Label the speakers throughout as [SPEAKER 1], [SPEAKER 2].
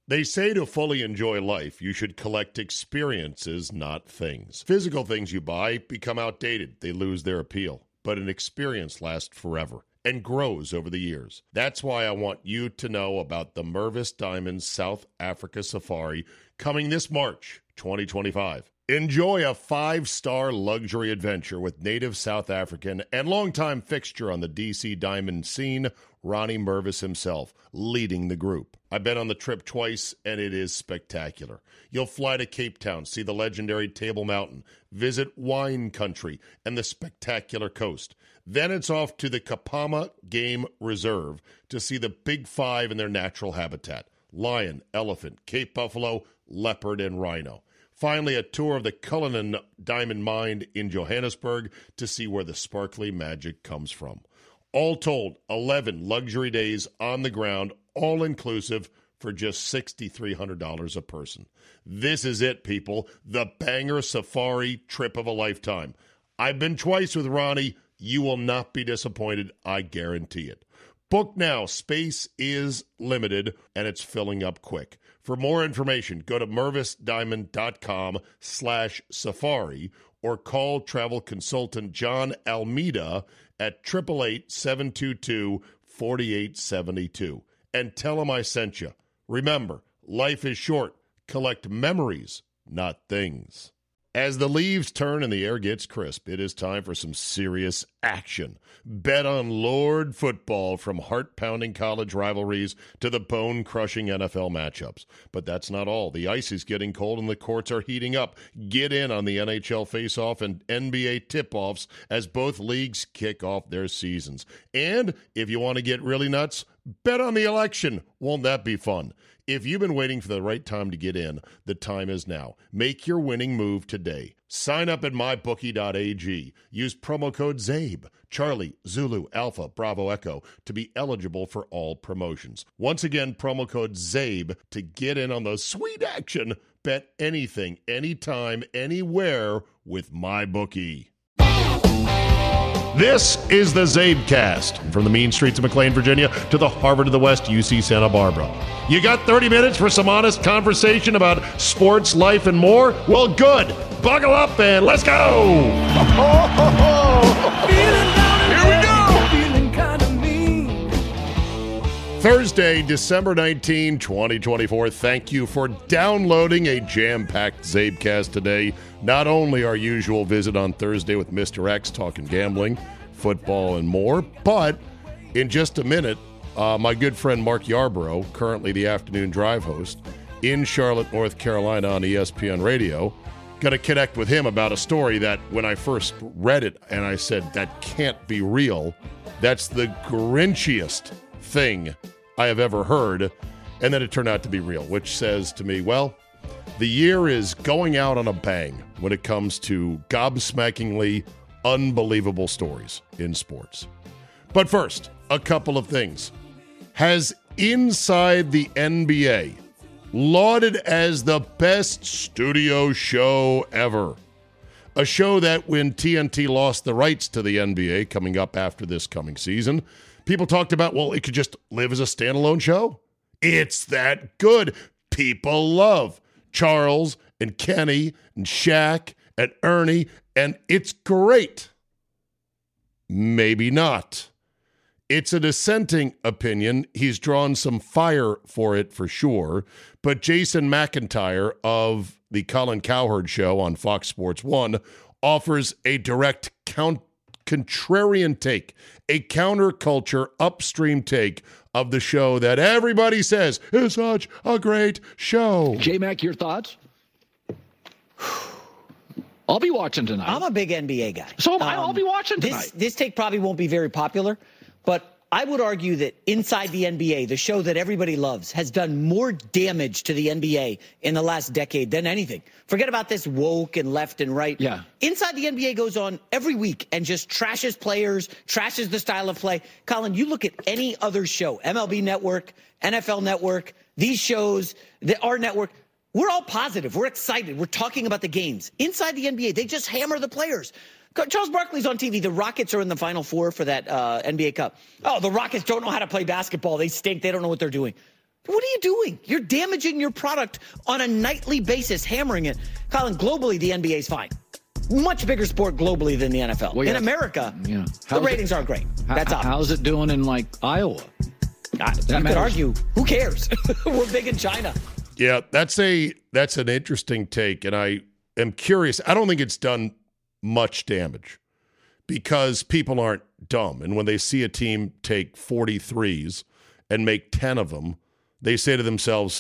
[SPEAKER 1] They say to fully enjoy life, you should collect experiences, not things. Physical things you buy become outdated. They lose their appeal. But an experience lasts forever and grows over the years. That's why I want you to know about the Mervis Diamonds South Africa Safari coming this March 2025. Enjoy a 5-star luxury adventure with native South African and longtime fixture on the DC Diamond scene, Ronnie Mervis himself, leading the group. I've been on the trip twice, and it is spectacular. You'll fly to Cape Town, see the legendary Table Mountain, visit wine country and the spectacular coast. Then it's off to the Kapama Game Reserve to see the Big Five in their natural habitat: lion, elephant, Cape buffalo, leopard, and rhino. Finally, a tour of the Cullinan Diamond Mine in Johannesburg to see where the sparkly magic comes from. All told, 11 luxury days on the ground, all-inclusive, for just $6,300 a person. This is it, people. The banger safari trip of a lifetime. I've been twice with Ronnie. You will not be disappointed. I guarantee it. Book now. Space is limited, and it's filling up quick. For more information, go to mervisdiamond.com/safari or call travel consultant John Almeida at 888-722-4872 and tell him I sent you. Remember, life is short. Collect memories, not things. As the leaves turn and the air gets crisp, it is time for some serious action. Bet on Lord football, from heart-pounding college rivalries to the bone-crushing NFL matchups. But that's not all. The ice is getting cold and the courts are heating up. Get in on the NHL face-off and NBA tip-offs as both leagues kick off their seasons. And if you want to get really nuts, bet on the election. Won't that be fun? If you've been waiting for the right time to get in, the time is now. Make your winning move today. Sign up at mybookie.ag. Use promo code ZABE, Charlie, Zulu, Alpha, Bravo, Echo, to be eligible for all promotions. Once again, promo code ZABE to get in on the sweet action. Bet anything, anytime, anywhere with MyBookie. This is the Zabecast, from the mean streets of McLean, Virginia, to the Harvard of the West, UC Santa Barbara. You got 30 minutes for some honest conversation about sports, life, and more? Well, good. Buckle up and let's go. Here we go. Thursday, December 19, 2024. Thank you for downloading a jam-packed Zabecast today. Not only our usual visit on Thursday with Mr. X talking gambling, football, and more, but in just a minute, my good friend Mark Yarborough, currently the afternoon drive host in Charlotte, North Carolina on ESPN Radio, going to connect with him about a story that when I first read it and I said, that can't be real. That's the Grinchiest thing I have ever heard. And then it turned out to be real, which says to me, well, the year is going out on a bang when it comes to gobsmackingly unbelievable stories in sports. But first, a couple of things. Has Inside the NBA, lauded as the best studio show ever. A show that when TNT lost the rights to the NBA coming up after this coming season, people talked about, well, it could just live as a standalone show. It's that good. People love Charles and Kenny and Shaq and Ernie, and it's great. Maybe not. It's a dissenting opinion. He's drawn some fire for it for sure. But Jason McIntyre of the Colin Cowherd Show on Fox Sports 1 offers a direct contrarian take, a counterculture upstream take of the show that everybody says is such a great show.
[SPEAKER 2] J-Mac, your thoughts? I'll be watching tonight.
[SPEAKER 3] I'm a big NBA guy.
[SPEAKER 2] So am I. I'll be watching tonight.
[SPEAKER 3] This take probably won't be very popular, but I would argue that Inside the NBA, the show that everybody loves, has done more damage to the NBA in the last decade than anything. Forget about this woke and left and right.
[SPEAKER 2] Yeah.
[SPEAKER 3] Inside the NBA goes on every week and just trashes players, trashes the style of play. Colin, you look at any other show, MLB Network, NFL Network, these shows, our network, we're all positive. We're excited. We're talking about the games. Inside the NBA, they just hammer the players. Charles Barkley's on TV. The Rockets are in the Final Four for that NBA Cup. Oh, the Rockets don't know how to play basketball. They stink. They don't know what they're doing. What are you doing? You're damaging your product on a nightly basis, hammering it. Colin, globally, the NBA is fine. Much bigger sport globally than the NFL.
[SPEAKER 2] Well, yeah.
[SPEAKER 3] In America, the ratings aren't great. That's obvious.
[SPEAKER 2] How's it doing in, like, Iowa?
[SPEAKER 3] You could argue. Who cares? We're big in China.
[SPEAKER 1] Yeah, that's an interesting take, and I am curious. I don't think it's done much damage because people aren't dumb. And when they see a team take 43s and make 10 of them, they say to themselves,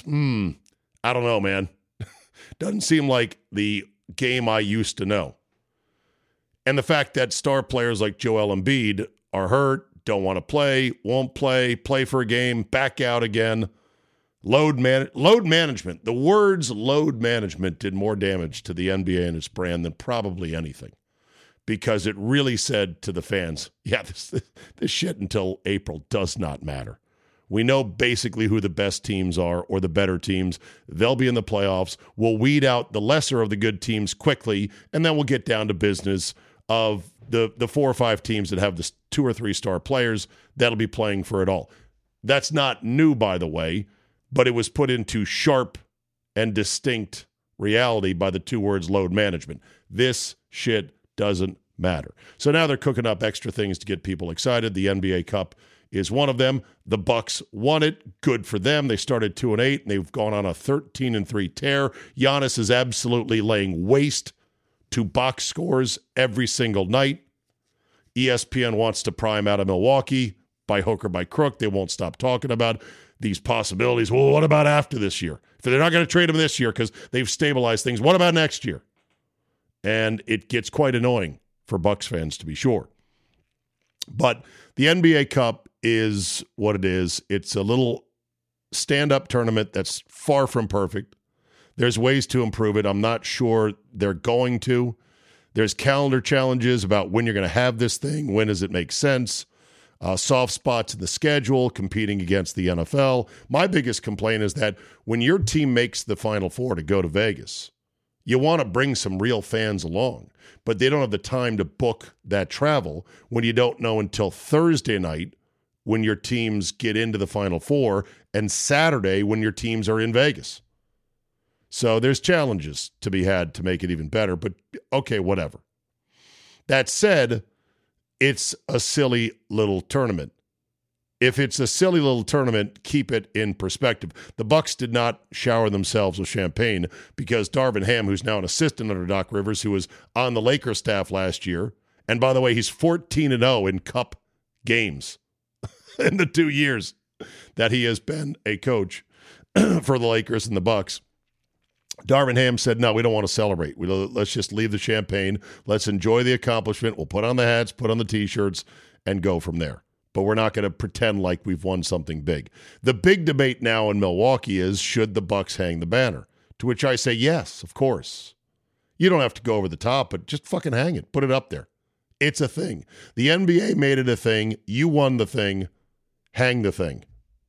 [SPEAKER 1] I don't know, man. Doesn't seem like the game I used to know. And the fact that star players like Joel Embiid are hurt, don't want to play, won't play for a game, back out again. Load management. The words load management did more damage to the NBA and its brand than probably anything, because it really said to the fans, yeah, this shit until April does not matter. We know basically who the best teams are, or the better teams. They'll be in the playoffs. We'll weed out the lesser of the good teams quickly, and then we'll get down to business of the 4 or 5 teams that have the 2 or 3 star players that'll be playing for it all. That's not new, by the way, but it was put into sharp and distinct reality by the 2 words load management. This shit doesn't matter. So now they're cooking up extra things to get people excited. The NBA Cup is one of them. The Bucks won it. Good for them. They started 2-8, and they've gone on a 13-3 tear. Giannis is absolutely laying waste to box scores every single night. ESPN wants to pry him out of Milwaukee by hook or by crook. They won't stop talking about these possibilities. Well, what about after this year? If they're not going to trade him this year because they've stabilized things, what about next year? And it gets quite annoying for Bucks fans, to be sure. But the NBA Cup is what it is. It's a little stand-up tournament that's far from perfect. There's ways to improve it. I'm not sure they're going to. There's calendar challenges about when you're going to have this thing. When does it make sense? Soft spots in the schedule, competing against the NFL. My biggest complaint is that when your team makes the Final Four to go to Vegas, you want to bring some real fans along, but they don't have the time to book that travel when you don't know until Thursday night when your teams get into the Final Four and Saturday when your teams are in Vegas. So there's challenges to be had to make it even better, but okay, whatever. That said, it's a silly little tournament. If it's a silly little tournament, keep it in perspective. The Bucks did not shower themselves with champagne because Darvin Ham, who's now an assistant under Doc Rivers, who was on the Lakers staff last year, and by the way, he's 14-0 in Cup games in the 2 years that he has been a coach for the Lakers and the Bucks. Darvin Ham said, no, we don't want to celebrate. Let's just leave the champagne. Let's enjoy the accomplishment. We'll put on the hats, put on the T-shirts, and go from there. But we're not going to pretend like we've won something big. The big debate now in Milwaukee is, should the Bucks hang the banner? To which I say, yes, of course. You don't have to go over the top, but just fucking hang it. Put it up there. It's a thing. The NBA made it a thing. You won the thing. Hang the thing.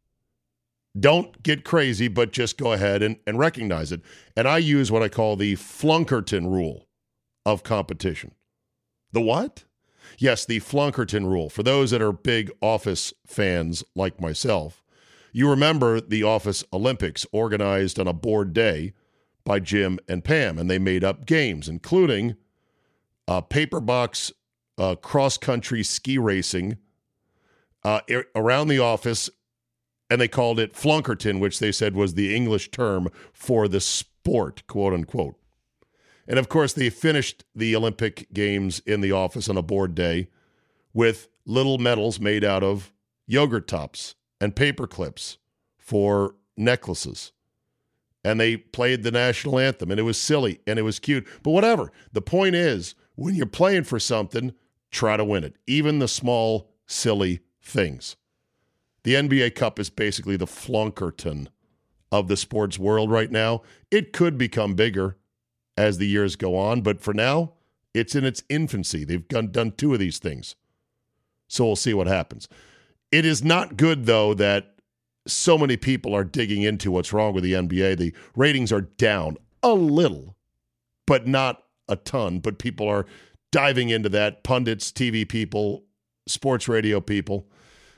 [SPEAKER 1] Don't get crazy, but just go ahead and recognize it. And I use what I call the Flunkerton rule of competition. The what? Yes, the Flunkerton rule. For those that are big Office fans like myself, you remember the Office Olympics organized on a board day by Jim and Pam, and they made up games, including paper box cross-country ski racing around the office, and they called it Flunkerton, which they said was the English term for the sport, quote unquote. And of course, they finished the Olympic Games in the office on a board day with little medals made out of yogurt tops and paper clips for necklaces. And they played the national anthem, and it was silly, and it was cute. But whatever. The point is, when you're playing for something, try to win it. Even the small, silly things. The NBA Cup is basically the Flunkerton of the sports world right now. It could become bigger as the years go on, but for now, it's in its infancy. They've done 2 of these things. So we'll see what happens. It is not good, though, that so many people are digging into what's wrong with the NBA. The ratings are down a little, but not a ton. But people are diving into that. Pundits, TV people, sports radio people.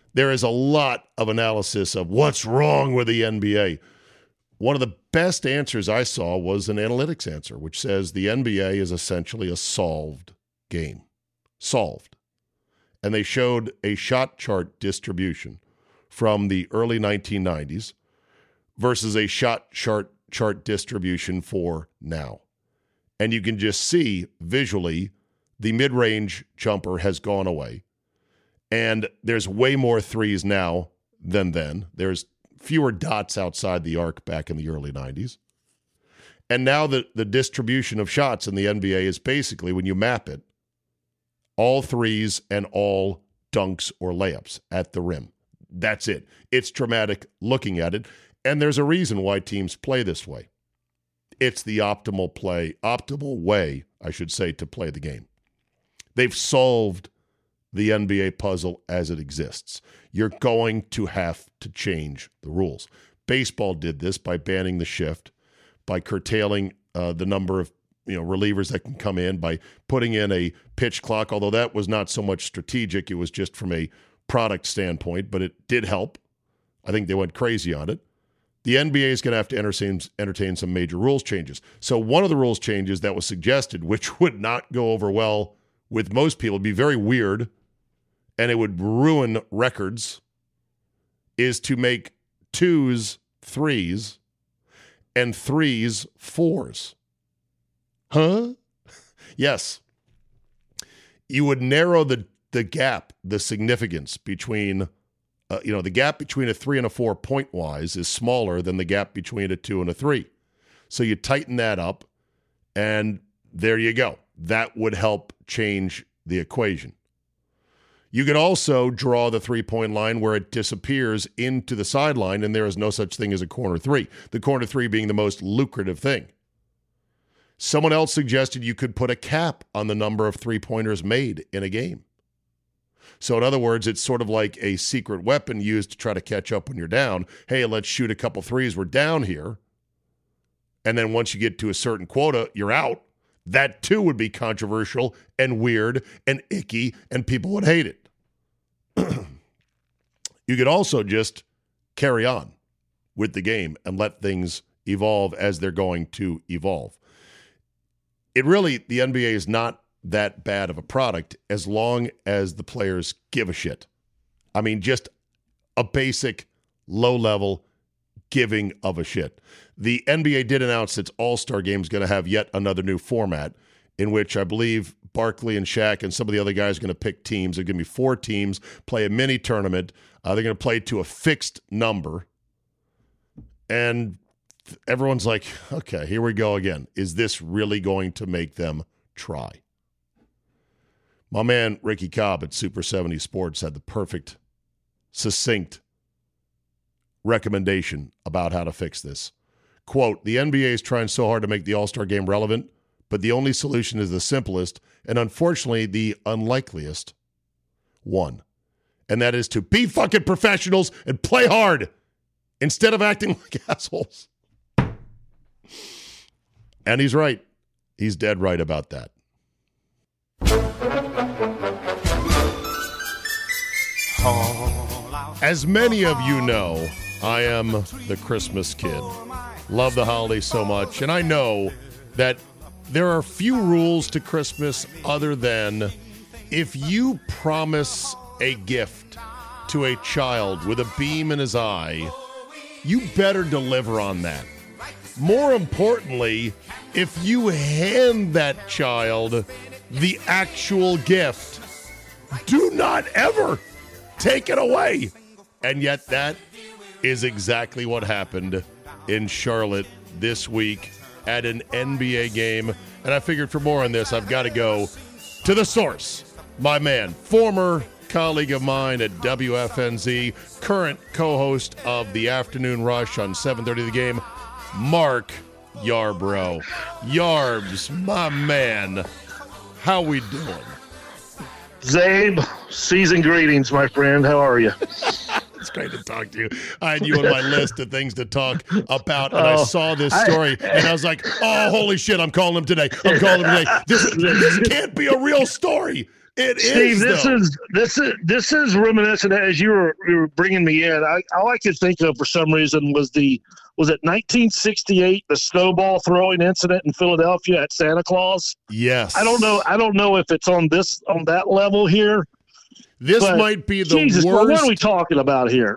[SPEAKER 1] There is a lot of analysis of what's wrong with the NBA. One of the best answers I saw was an analytics answer, which says the NBA is essentially a solved game. Solved. And they showed a shot chart distribution from the early 1990s versus a shot chart distribution for now. And you can just see visually the mid-range jumper has gone away. And there's way more threes now than then. There's fewer dots outside the arc back in the early 90s. And now the distribution of shots in the NBA is basically, when you map it, all threes and all dunks or layups at the rim. That's it. It's dramatic looking at it. And there's a reason why teams play this way. It's the optimal way, I should say, to play the game. They've solved the NBA puzzle as it exists. You're going to have to change the rules. Baseball did this by banning the shift, by curtailing the number of relievers that can come in, by putting in a pitch clock, although that was not so much strategic. It was just from a product standpoint, but it did help. I think they went crazy on it. The NBA is going to have to entertain some major rules changes. So one of the rules changes that was suggested, which would not go over well with most people, it'd be very weird, and it would ruin records, is to make 2s 3s and 3s 4s. Huh? Yes. You would narrow the gap, the significance between, the gap between a 3 and a 4 point-wise is smaller than the gap between a 2 and a 3. So you tighten that up, and there you go. That would help change the equation. You could also draw the three-point line where it disappears into the sideline, and there is no such thing as a corner 3. The corner 3 being the most lucrative thing. Someone else suggested you could put a cap on the number of three-pointers made in a game. So in other words, it's sort of like a secret weapon used to try to catch up when you're down. Hey, let's shoot a couple threes. We're down here. And then once you get to a certain quota, you're out. That too would be controversial and weird and icky, and people would hate it. You could also just carry on with the game and let things evolve as they're going to evolve. The NBA is not that bad of a product as long as the players give a shit. I mean, just a basic low-level giving of a shit. The NBA did announce its All-Star Game is going to have yet another new format in which I believe Barkley and Shaq and some of the other guys are going to pick teams. There are going to be 4 teams, play a mini tournament. They're going to play to a fixed number. And everyone's like, okay, here we go again. Is this really going to make them try? My man Ricky Cobb at Super 70 Sports had the perfect, succinct recommendation about how to fix this. Quote, the NBA is trying so hard to make the All-Star Game relevant, but the only solution is the simplest and unfortunately the unlikeliest one. And that is to be fucking professionals and play hard instead of acting like assholes. And he's right. He's dead right about that. As many of you know, I am the Christmas kid. Love the holiday so much. And I know that there are few rules to Christmas other than if you promise a gift to a child with a beam in his eye, you better deliver on that. More importantly, if you hand that child the actual gift, do not ever take it away. And yet that is exactly what happened in Charlotte this week at an NBA game. And I figured for more on this, I've got to go to the source. My man, former colleague of mine at WFNZ, current co-host of the Afternoon Rush on 7:30 The Game, Mark Yarbrough. Yarbs, my man, how we doing?
[SPEAKER 4] Zabe, season greetings, my friend. How are you?
[SPEAKER 1] It's great to talk to you. I had you on my list of things to talk about, and I saw this story, and I was like, oh, holy shit, I'm calling him today. This can't be a real story. Steve,
[SPEAKER 4] this is reminiscent. As you were bringing me in, all I could think of for some reason was it 1968, the snowball throwing incident in Philadelphia at Santa Claus?
[SPEAKER 1] Yes.
[SPEAKER 4] I don't know if it's on that level here.
[SPEAKER 1] This might be the worst.
[SPEAKER 4] What are we talking about here?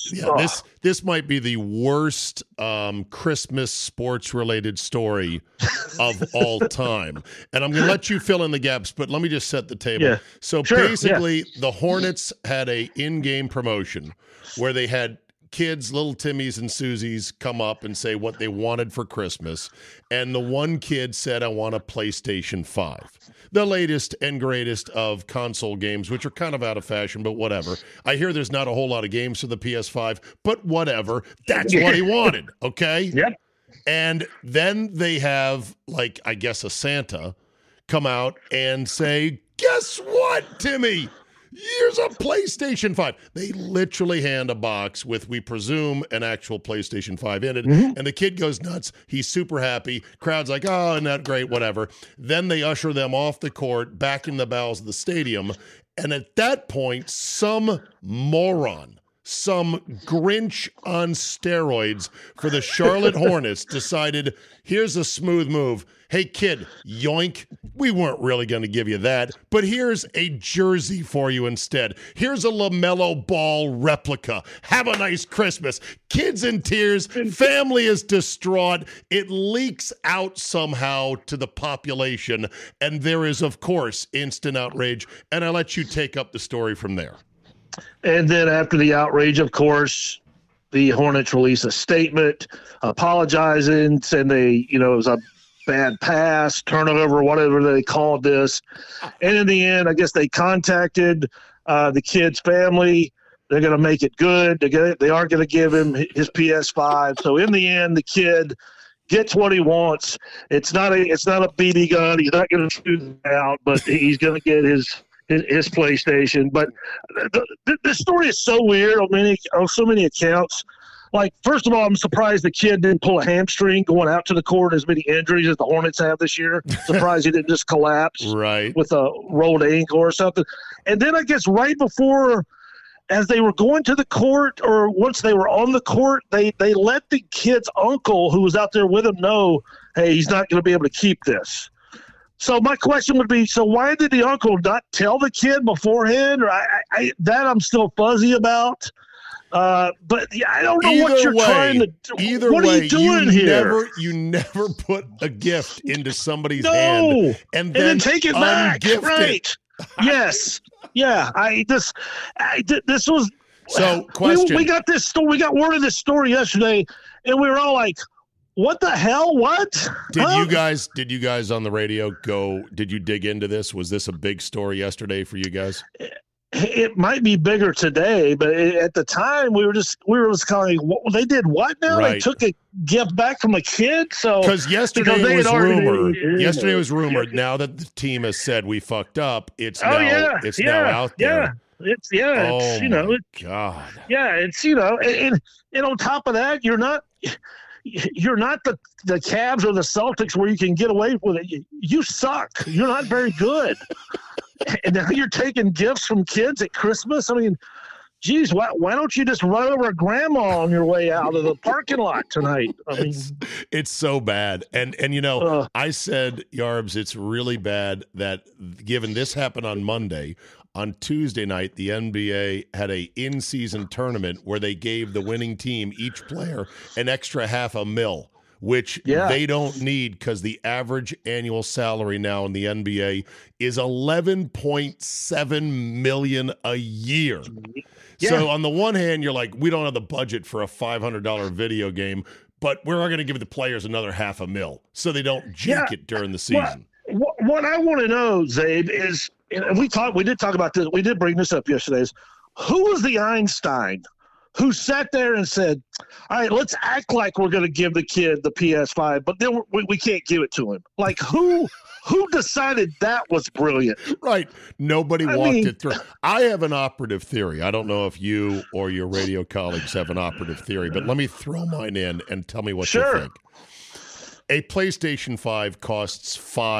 [SPEAKER 1] This might be the worst Christmas sports-related story of all time. And I'm going to let you fill in the gaps, but let me just set the table.
[SPEAKER 4] Yeah.
[SPEAKER 1] So basically, the Hornets had a in-game promotion where they had kids, little Timmies and Susies, come up and say what they wanted for Christmas. And the one kid said, I want a PlayStation 5. The latest and greatest of console games, which are kind of out of fashion, but whatever. I hear there's not a whole lot of games for the PS5, but whatever. That's what he wanted, okay?
[SPEAKER 4] Yep.
[SPEAKER 1] And then they have, like, I guess a Santa come out and say, guess what, Timmy? Here's a PlayStation 5. They literally hand a box with, we presume, an actual PlayStation 5 in it. Mm-hmm. And the kid goes nuts. He's super happy. Crowd's like, oh, isn't that great? Whatever. Then they usher them off the court, back in the bowels of the stadium. And at that point, some moron, some Grinch on steroids for the Charlotte Hornets decided, here's a smooth move. Hey, kid, yoink, we weren't really going to give you that, but here's a jersey for you instead. Here's a LaMelo Ball replica. Have a nice Christmas. Kids in tears. Family is distraught. It leaks out somehow to the population, and there is, of course, instant outrage, and I let you take up the story from there.
[SPEAKER 4] And then after the outrage, of course, the Hornets release a statement apologizing, saying it was a bad pass, turnover, whatever they called this. And in the end, I guess they contacted the kid's family. They're going to make it good. They aren't going to give him his PS5. So in the end, the kid gets what he wants. It's not a BB gun. He's not going to shoot it out, but he's going to get his PlayStation. But the story is so weird on so many accounts. Like, first of all, I'm surprised the kid didn't pull a hamstring going out to the court, as many injuries as the Hornets have this year. Surprised he didn't just collapse with a rolled ankle or something. And then I guess right before, as they were going to the court, or once they were on the court, they let the kid's uncle, who was out there with him, know, hey, he's not going to be able to keep this. So my question would be, so why did the uncle not tell the kid beforehand? Or that I'm still fuzzy about. But I don't know what you're trying to do. What are you doing here?
[SPEAKER 1] You never put a gift into somebody's hand and then take it back. Right.
[SPEAKER 4] Yes. Yeah. This was.
[SPEAKER 1] So question.
[SPEAKER 4] We got this story. We got word of this story yesterday, and we were all like, what the hell? What?
[SPEAKER 1] Did you guys on the radio did you dig into this? Was this a big story yesterday for you guys?
[SPEAKER 4] It might be bigger today, but at the time we were just kind of like, they did what now? Right. They took a gift back from a kid. So
[SPEAKER 1] because yesterday was rumored. Yesterday was rumored. Now that the team has said we fucked up, it's now out there.
[SPEAKER 4] Yeah,
[SPEAKER 1] God.
[SPEAKER 4] Yeah, it's and on top of that, you're not the Cavs or the Celtics where you can get away with it. You suck. You're not very good. And now you're taking gifts from kids at Christmas. I mean, geez, why don't you just run over a grandma on your way out of the parking lot tonight? I mean,
[SPEAKER 1] it's so bad. And I said, Yarbs, it's really bad that given this happened on Monday, on Tuesday night, the NBA had a in-season tournament where they gave the winning team, each player, an extra $500,000. Which they don't need because the average annual salary now in the NBA is $11.7 million a year. Yeah. So on the one hand, you're like, we don't have the budget for a $500 video game, but we're going to give the players another $500,000 so they don't jink it during the season.
[SPEAKER 4] What I want to know, Zabe, is, and we did talk about this. We did bring this up yesterday. Is who was the Einstein who sat there and said, all right, let's act like we're going to give the kid the PS5, but then we can't give it to him. Like, who decided that was brilliant?
[SPEAKER 1] Right. Nobody walked it through. I have an operative theory. I don't know if you or your radio colleagues have an operative theory, but let me throw mine in and tell me what you think. A PlayStation 5 costs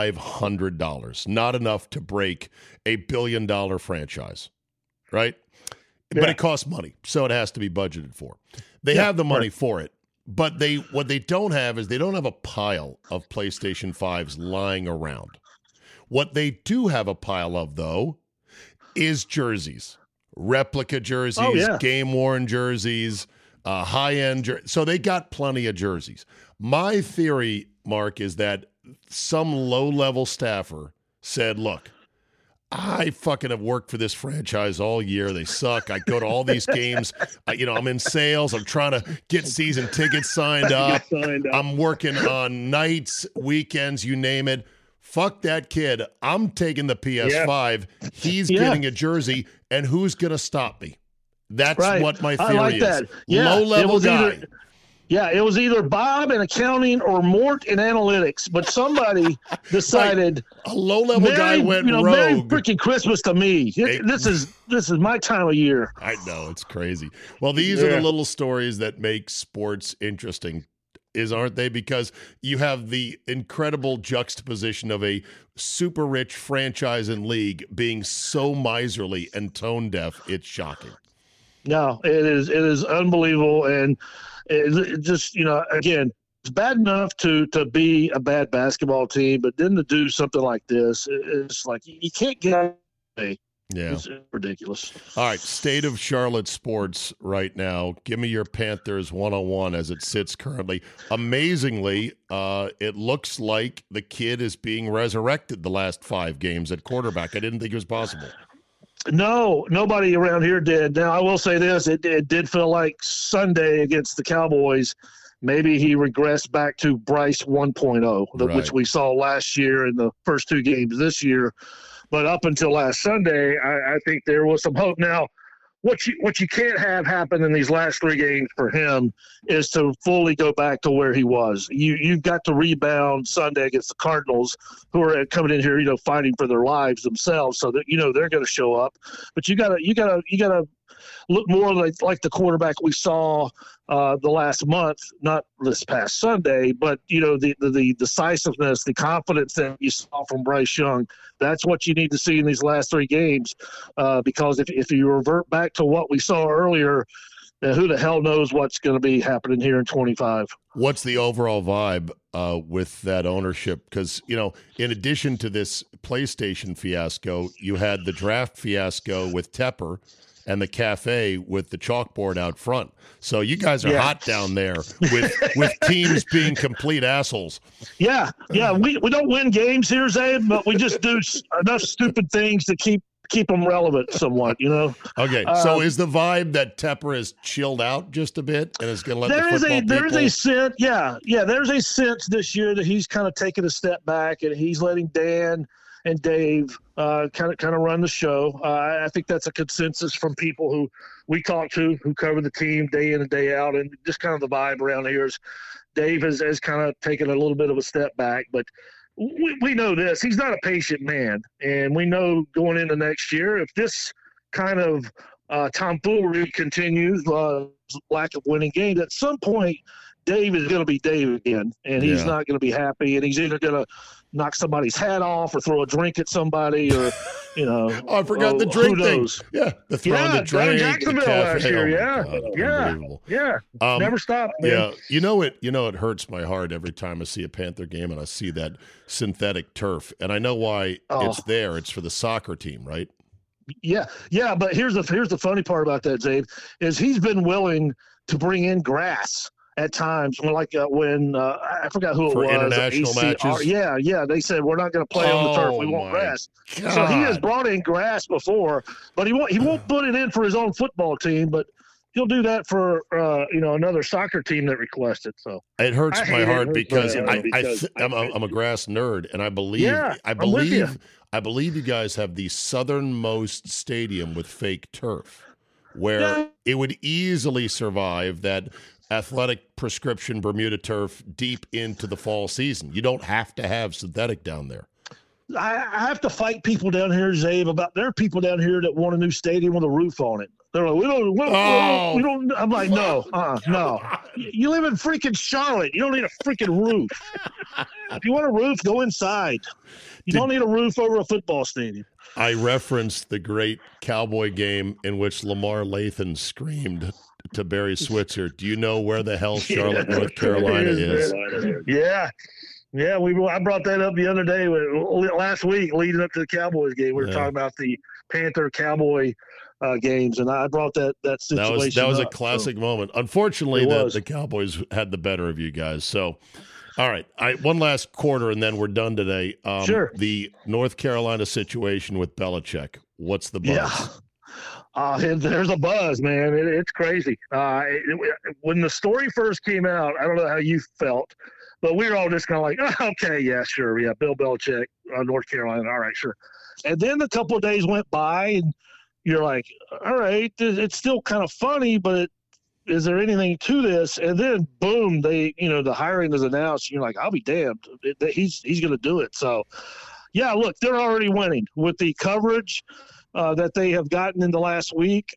[SPEAKER 1] $500, not enough to break a billion-dollar franchise, right?
[SPEAKER 4] Yeah.
[SPEAKER 1] But it costs money, so it has to be budgeted for. They have the money for it, but what they don't have is they don't have a pile of PlayStation 5s lying around. What they do have a pile of, though, is jerseys, replica jerseys, game-worn jerseys, high-end jerseys. So they got plenty of jerseys. My theory, Mark, is that some low-level staffer said, look, I fucking have worked for this franchise all year. They suck. I go to all these games. I'm in sales. I'm trying to get season tickets signed up. I'm working on nights, weekends, you name it. Fuck that kid. I'm taking the PS5. Yeah. He's getting a jersey, and who's going to stop me? That's what my theory is.
[SPEAKER 4] That. Yeah.
[SPEAKER 1] Low-level guy.
[SPEAKER 4] It was either Bob in accounting or Mort in analytics, but somebody decided
[SPEAKER 1] a low-level guy went rogue.
[SPEAKER 4] Merry freaking Christmas to me. This is my time of year.
[SPEAKER 1] I know, it's crazy. Well, these are the little stories that make sports interesting, aren't they? Because you have the incredible juxtaposition of a super rich franchise and league being so miserly and tone deaf. It's shocking.
[SPEAKER 4] No, it is unbelievable, and it just, again, it's bad enough to be a bad basketball team, but then to do something like this, it's like you can't get away.
[SPEAKER 1] Yeah.
[SPEAKER 4] It's ridiculous.
[SPEAKER 1] All right, state of Charlotte sports right now. Give me your Panthers 101 as it sits currently. Amazingly, it looks like the kid is being resurrected the last 5 games at quarterback. I didn't think it was possible.
[SPEAKER 4] No, nobody around here did. Now, I will say this. It did feel like Sunday against the Cowboys, maybe he regressed back to Bryce 1.0, which we saw last year in the first 2 games this year. But up until last Sunday, I think there was some hope. Now, what you can't have happen in these last 3 games for him is to fully go back to where he was. You've got to rebound Sunday against the Cardinals, who are coming in here, fighting for their lives themselves, so that they're going to show up. But you gotta look more like the quarterback we saw the last month, not this past Sunday, but the decisiveness, the confidence that you saw from Bryce Young. That's what you need to see in these last 3 games, because if you revert back to what we saw earlier, who the hell knows what's going to be happening here in 25.
[SPEAKER 1] What's the overall vibe with that ownership? Because, in addition to this PlayStation fiasco, you had the draft fiasco with Tepper and the cafe with the chalkboard out front. So you guys are hot down there with teams being complete assholes.
[SPEAKER 4] Yeah. We don't win games here, Zabe, but we just do enough stupid things to keep them relevant somewhat,
[SPEAKER 1] Okay, so is the vibe that Tepper has chilled out just a bit and is going to let the football people...
[SPEAKER 4] There's a sense, there's a sense this year that he's kind of taking a step back and he's letting Dan and Dave kind of run the show. I think that's a consensus from people who we talk to, who cover the team day in and day out, and just kind of the vibe around here is Dave has kind of taken a little bit of a step back, but we know this. He's not a patient man, and we know going into next year, if this kind of tomfoolery continues, lack of winning games, at some point Dave is going to be Dave again, and he's not going to be happy, and he's either going to knock somebody's hat off or throw a drink at somebody or,
[SPEAKER 1] I forgot the drink thing. Yeah, the throwing the drink.
[SPEAKER 4] Jacksonville last year, never stopped, man.
[SPEAKER 1] Yeah, it hurts my heart every time I see a Panther game and I see that synthetic turf, and I know why it's there. It's for the soccer team, right?
[SPEAKER 4] Yeah, but here's the funny part about that, Zabe, is he's been willing to bring in grass at times, when I forgot who it was.
[SPEAKER 1] International matches?
[SPEAKER 4] Yeah. They said, we're not going to play on the turf. We want grass. God. So he has brought in grass before, but he won't put it in for his own football team, but he'll do that for, another soccer team that requested. So
[SPEAKER 1] it hurts my heart because I'm a grass nerd, and I believe you guys have the southernmost stadium with fake turf, where it would easily survive that athletic prescription Bermuda turf deep into the fall season. You don't have to have synthetic down there.
[SPEAKER 4] I have to fight people down here, Zabe, there are people down here that want a new stadium with a roof on it. They're like, we don't. I'm like, no. You live in freaking Charlotte. You don't need a freaking roof. If you want a roof, go inside. You don't need a roof over a football stadium.
[SPEAKER 1] I referenced the great Cowboy game in which Lamar Lathan screamed to Barry Switzer, "Do you know where the hell Charlotte, North Carolina is?"
[SPEAKER 4] Yeah. Yeah, I brought that up the other day, last week, leading up to the Cowboys game. We were talking about the Panther-Cowboy games, and I brought that situation
[SPEAKER 1] That was
[SPEAKER 4] up,
[SPEAKER 1] a classic moment. Unfortunately, the Cowboys had the better of you guys. So, all right, one last quarter, and then we're done today.
[SPEAKER 4] Sure.
[SPEAKER 1] The North Carolina situation with Belichick. What's the buzz?
[SPEAKER 4] Yeah. There's a buzz, man. It's crazy. When the story first came out, I don't know how you felt, but we were all just kind of like, oh, okay, yeah, sure. Yeah, Bill Belichick, North Carolina. All right, sure. And then a couple of days went by, and you're like, all right, it's still kind of funny, but is there anything to this? And then, boom, the hiring is announced. And you're like, I'll be damned. He's going to do it. So, yeah, look, they're already winning with the coverage that they have gotten in the last week.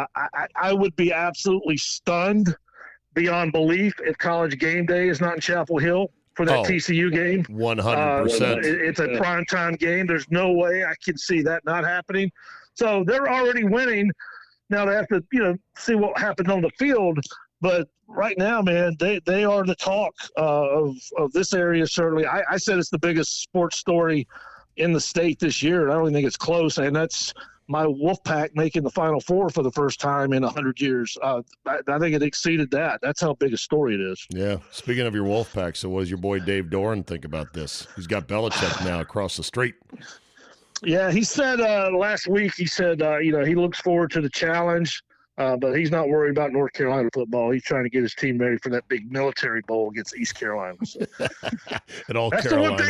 [SPEAKER 4] I would be absolutely stunned beyond belief if College Game Day is not in Chapel Hill for that TCU game.
[SPEAKER 1] 100%.
[SPEAKER 4] It's a primetime game. There's no way I can see that not happening. So they're already winning. Now they have to, see what happens on the field. But right now, man, they are the talk of this area, certainly. I said it's the biggest sports story in the state this year, and I don't even think it's close. And that's my Wolfpack making the Final Four for the first time in 100 years. I think it exceeded that. That's how big a story it is.
[SPEAKER 1] Yeah. Speaking of your Wolfpack, so what does your boy Dave Doran think about this? He's got Belichick now across the street.
[SPEAKER 4] Yeah, he said last week, he looks forward to the challenge, but he's not worried about North Carolina football. He's trying to get his team ready for that big military bowl against East Carolina. So. That's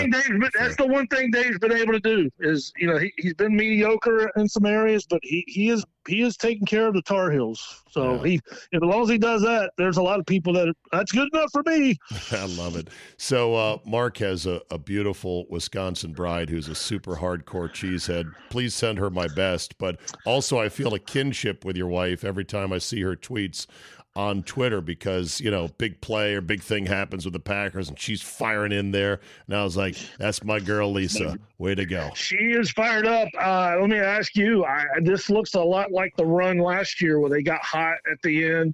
[SPEAKER 4] the one thing Dave's been able to do is, he's been mediocre in some areas, but he is taking care of the Tar Heels. So as long as he does that, there's a lot of people that's good enough for me.
[SPEAKER 1] I love it. So Mark has a beautiful Wisconsin bride who's a super hardcore cheesehead. Please send her my best. But also I feel a kinship with your wife every time I see her tweets on Twitter because, big play or big thing happens with the Packers and she's firing in there. And I was like, that's my girl, Lisa. Way to go.
[SPEAKER 4] She is fired up. Let me ask you, this looks a lot like the run last year where they got hot at the end.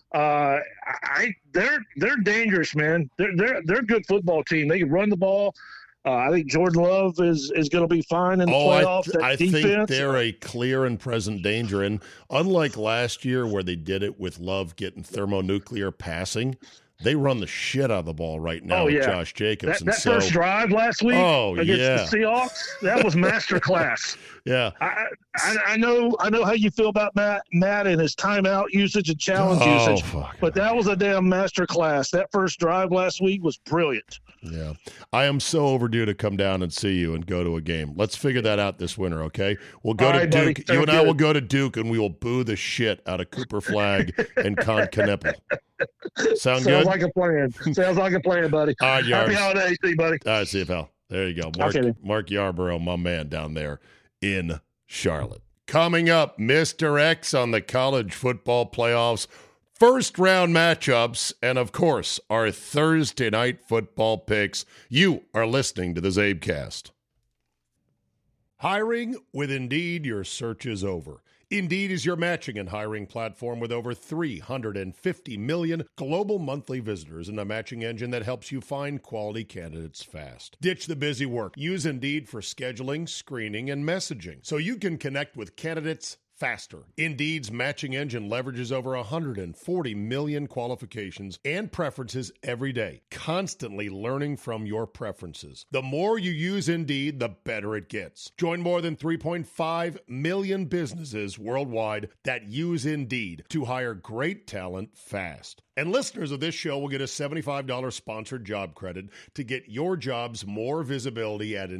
[SPEAKER 4] They're dangerous, man. They're a good football team. They can run the ball. I think Jordan Love is going to be fine in the playoffs.
[SPEAKER 1] I think they're a clear and present danger. And unlike last year where they did it with Love getting thermonuclear passing, they run the shit out of the ball right now with Josh Jacobs.
[SPEAKER 4] That first drive last week against the Seahawks, that was masterclass.
[SPEAKER 1] Yeah.
[SPEAKER 4] I know how you feel about Matt and his timeout usage and challenge usage, but that was a damn masterclass. That first drive last week was brilliant.
[SPEAKER 1] Yeah. I am so overdue to come down and see you and go to a game. Let's figure that out this winter, okay? We'll go to Duke. You and I will go to Duke, and we will boo the shit out of Cooper Flagg and Con Kneppel. Sounds good?
[SPEAKER 4] Sounds like a plan, buddy.
[SPEAKER 1] All right,
[SPEAKER 4] Happy holidays to you, buddy.
[SPEAKER 1] All right, see you, pal. There you go. Mark Yarborough, my man down there in Charlotte. Coming up, Mr. X on the college football playoffs, first round matchups, and of course, our Thursday night football picks. You are listening to the Zabecast. Hiring with Indeed, your search is over. Indeed is your matching and hiring platform with over 350 million global monthly visitors and a matching engine that helps you find quality candidates fast. Ditch the busy work. Use Indeed for scheduling, screening, and messaging so you can connect with candidates faster. Indeed's matching engine leverages over 140 million qualifications and preferences every day, constantly learning from your preferences. The more you use Indeed, the better it gets. Join more than 3.5 million businesses worldwide that use Indeed to hire great talent fast. And listeners of this show will get a $75 sponsored job credit to get your jobs more visibility at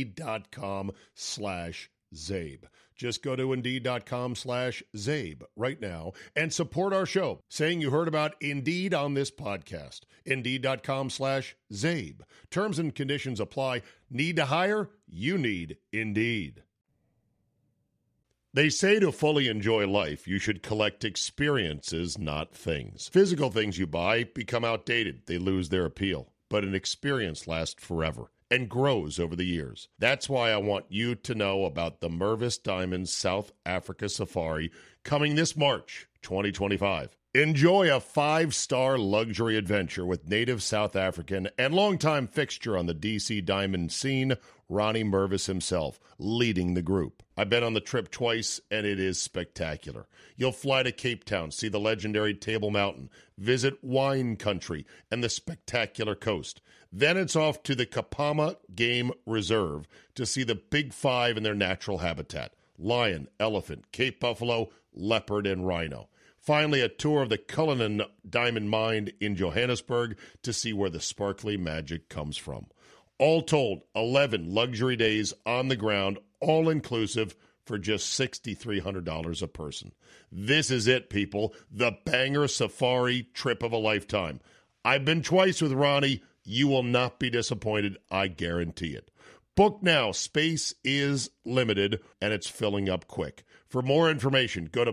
[SPEAKER 1] Indeed.com/Zabe. Just go to Indeed.com/Zabe right now and support our show, saying you heard about Indeed on this podcast. Indeed.com/Zabe. Terms and conditions apply. Need to hire? You need Indeed. They say to fully enjoy life, you should collect experiences, not things. Physical things you buy become outdated. They lose their appeal. But an experience lasts forever and grows over the years. That's why I want you to know about the Mervis Diamonds South Africa Safari coming this March 2025. Enjoy a 5-star luxury adventure with native South African and longtime fixture on the DC Diamond scene, Ronnie Mervis himself, leading the group. I've been on the trip twice, and it is spectacular. You'll fly to Cape Town, see the legendary Table Mountain, visit wine country and the spectacular coast. Then it's off to the Kapama Game Reserve to see the Big Five in their natural habitat: lion, elephant, Cape buffalo, leopard, and rhino. Finally, a tour of the Cullinan Diamond Mine in Johannesburg to see where the sparkly magic comes from. All told, 11 luxury days on the ground, all inclusive, for just $6,300 a person. This is it, people. The banger safari trip of a lifetime. I've been twice with Ronnie. You will not be disappointed. I guarantee it. Book now. Space is limited, and it's filling up quick. For more information, go to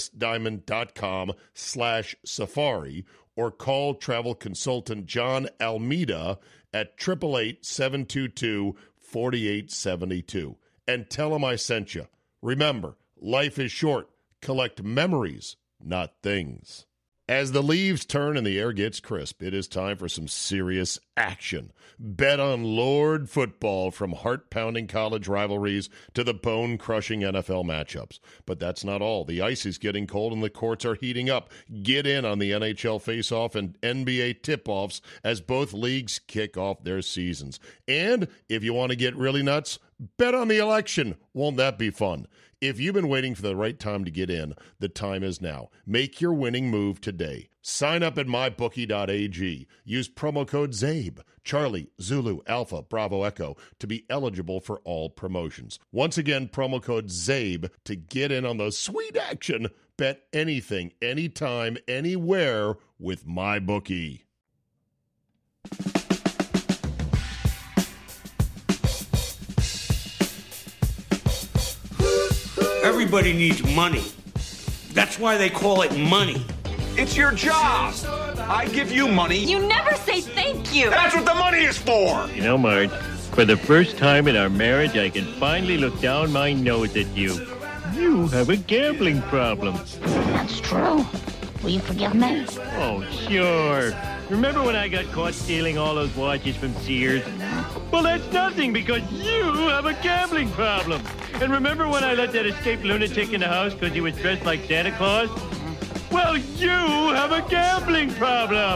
[SPEAKER 1] mervisdiamond.com/safari or call travel consultant John Almeida at 888-722-4872 and tell him I sent you. Remember, life is short. Collect memories, not things. As the leaves turn and the air gets crisp, it is time for some serious action. Bet on Lord football, from heart-pounding college rivalries to the bone-crushing NFL matchups. But that's not all. The ice is getting cold and the courts are heating up. Get in on the NHL face-off and NBA tip-offs as both leagues kick off their seasons. And if you want to get really nuts, bet on the election. Won't that be fun? If you've been waiting for the right time to get in, the time is now. Make your winning move today. Sign up at mybookie.ag. Use promo code ZABE, Charlie, Zulu, Alpha, Bravo, Echo, to be eligible for all promotions. Once again, promo code ZABE to get in on the sweet action. Bet anything, anytime, anywhere with MyBookie.
[SPEAKER 5] Everybody needs money. That's why they call it money.
[SPEAKER 6] It's your job. I give you money.
[SPEAKER 7] You never say thank you.
[SPEAKER 6] That's what the money is for.
[SPEAKER 8] You know, Marge, for the first time in our marriage, I can finally look down my nose at you. You have a gambling problem.
[SPEAKER 7] That's true. Will you forgive me?
[SPEAKER 8] Oh, sure. Remember when I got caught stealing all those watches from Sears? Well, that's nothing, because you have a gambling problem. And remember when I let that escaped lunatic in the house because he was dressed like Santa Claus? Well, you have a gambling problem.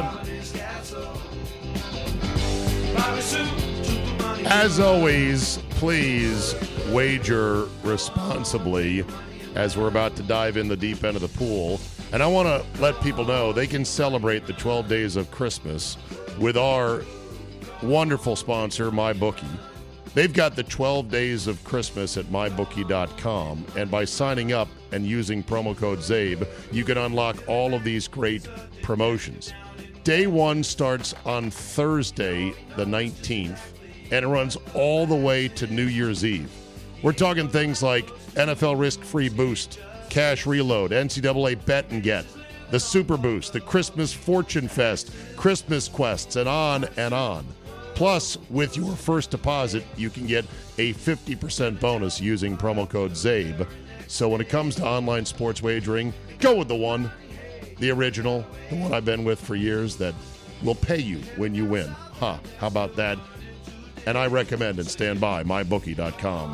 [SPEAKER 1] As always, please wager responsibly as we're about to dive in the deep end of the pool. And I want to let people know they can celebrate the 12 days of Christmas with our wonderful sponsor, MyBookie. They've got the 12 days of Christmas at mybookie.com, and by signing up and using promo code ZABE, you can unlock all of these great promotions. Day one starts on Thursday, the 19th, and it runs all the way to New Year's Eve. We're talking things like NFL Risk-Free Boost, Cash Reload, NCAA Bet and Get, the Super Boost, the Christmas Fortune Fest, Christmas Quests, and on and on. Plus, with your first deposit, you can get a 50% bonus using promo code ZABE. So when it comes to online sports wagering, go with the one, the original, the one I've been with for years that will pay you when you win. How about that? And I recommend and stand by mybookie.com.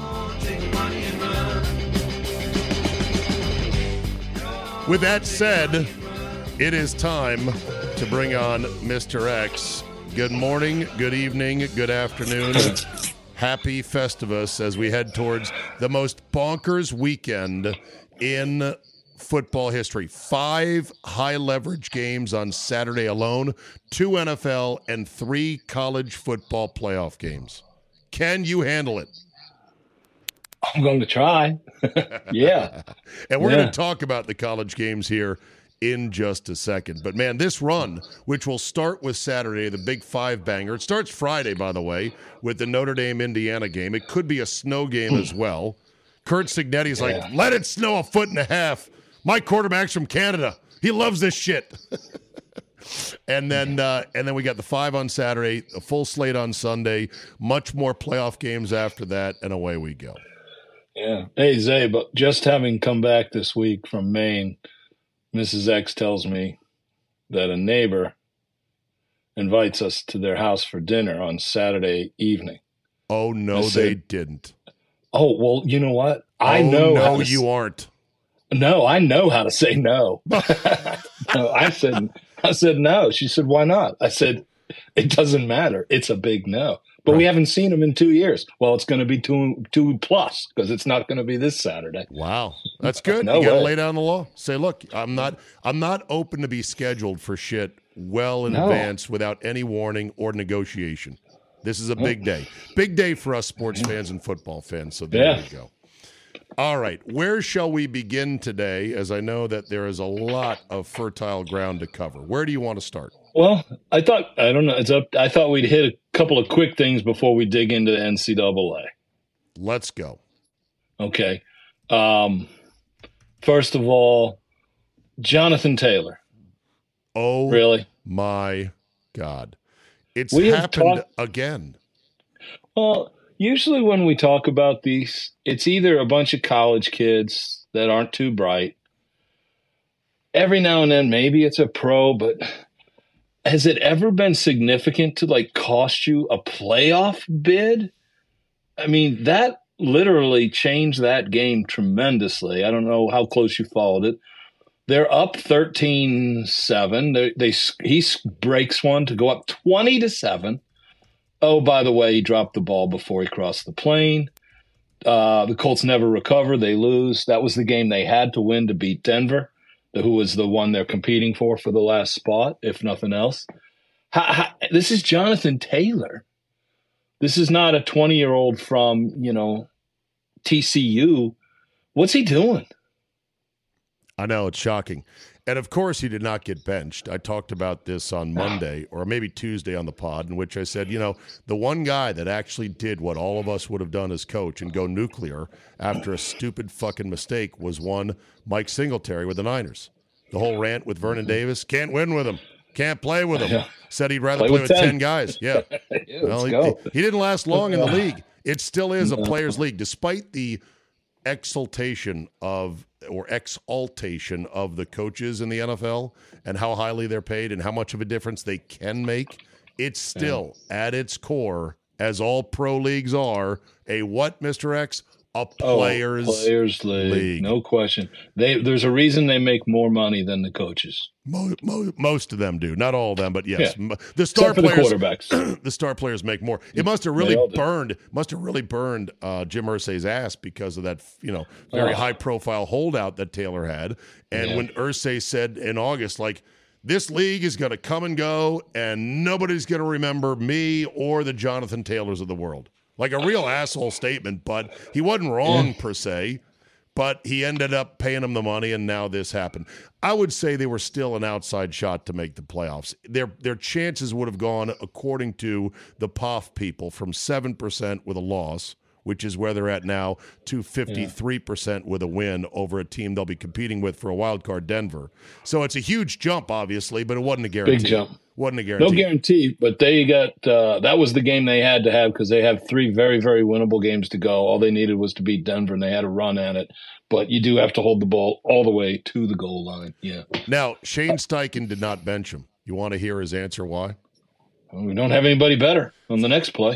[SPEAKER 1] With that said, it is time to bring on Mr. X. Good morning, good evening, good afternoon. Happy Festivus as we head towards the most bonkers weekend in football history. 5 high-leverage games on Saturday alone, 2 NFL and 3 college football playoff games. Can you handle it?
[SPEAKER 9] I'm going to try. Yeah.
[SPEAKER 1] And we're going to talk about the college games here in just a second. But, man, this run, which will start with Saturday, the Big 5 banger. It starts Friday, by the way, with the Notre Dame-Indiana game. It could be a snow game as well. Kurt Signetti's like, let it snow 1.5 feet. My quarterback's from Canada. He loves this shit. And then we got the 5 on Saturday, a full slate on Sunday, much more playoff games after that, and away we go.
[SPEAKER 9] Yeah. Hey, Zay, but just having come back this week from Maine, Mrs. X tells me that a neighbor invites us to their house for dinner on Saturday evening.
[SPEAKER 1] Oh, no, they didn't.
[SPEAKER 9] Oh, well, you know what?
[SPEAKER 1] I aren't.
[SPEAKER 9] No, I know how to say no. No, I said no. She said, why not? I said, it doesn't matter. It's a big no. But we haven't seen him in 2 years. Well, it's going to be two plus because it's not going to be this Saturday.
[SPEAKER 1] Wow, that's good. You got to lay down the law. Say, look, I'm not open to be scheduled for shit well in advance without any warning or negotiation. This is a big day for us sports fans and football fans. So there you go. All right, where shall we begin today? As I know that there is a lot of fertile ground to cover. Where do you want to start?
[SPEAKER 9] Well, I thought we'd hit a couple of quick things before we dig into the NCAA.
[SPEAKER 1] Let's go.
[SPEAKER 9] Okay. First of all, Jonathan Taylor.
[SPEAKER 1] Oh,
[SPEAKER 9] really?
[SPEAKER 1] My God. It's happened again.
[SPEAKER 9] Well, usually when we talk about these, it's either a bunch of college kids that aren't too bright. Every now and then, maybe it's a pro, but has it ever been significant to cost you a playoff bid? I mean, that literally changed that game tremendously. I don't know how close you followed it. They're up 13-7. He breaks one to go up 20-7. Oh, by the way, he dropped the ball before he crossed the plane. The Colts never recover. They lose. That was the game they had to win to beat Denver, who was the one they're competing for the last spot, if nothing else. This is Jonathan Taylor. This is not a 20-year-old from, TCU. What's he doing?
[SPEAKER 1] I know, it's shocking. And, of course, he did not get benched. I talked about this on Monday or maybe Tuesday on the pod, in which I said, the one guy that actually did what all of us would have done as coach and go nuclear after a stupid fucking mistake was one Mike Singletary with the Niners. The whole rant with Vernon Davis, can't win with him, can't play with him. Yeah. Said he'd rather play with 10 guys. Yeah. Well, he didn't last long in the league. It still is a players' league, despite the exaltation of the coaches in the NFL and how highly they're paid and how much of a difference they can make. It's still at its core, as all pro leagues are, a what, Mr. X? A players league.
[SPEAKER 9] No question. There's a reason they make more money than the coaches.
[SPEAKER 1] Most of them do. Not all of them, but yes.
[SPEAKER 9] Yeah.
[SPEAKER 1] The star players,
[SPEAKER 9] the quarterbacks.
[SPEAKER 1] The star players make more. It must have really burned Jim Irsay's ass because of that, very high profile holdout that Taylor had. And when Irsay said in August, this league is going to come and go and nobody's going to remember me or the Jonathan Taylors of the world. Like a real asshole statement, but he wasn't wrong per se, but he ended up paying him the money, and now this happened. I would say they were still an outside shot to make the playoffs. Their chances would have gone, according to the POF people, from 7% with a loss, which is where they're at now, to 53% with a win over a team they'll be competing with for a wild card, Denver. So it's a huge jump, obviously, but it wasn't a guarantee.
[SPEAKER 9] Big jump.
[SPEAKER 1] Wasn't a guarantee.
[SPEAKER 9] No guarantee, but they got that was the game they had to have because they have 3 very, very winnable games to go. All they needed was to beat Denver, and they had a run at it. But you do have to hold the ball all the way to the goal line. Yeah.
[SPEAKER 1] Now, Shane Steichen did not bench him. You want to hear his answer why?
[SPEAKER 9] Well, we don't have anybody better on the next play.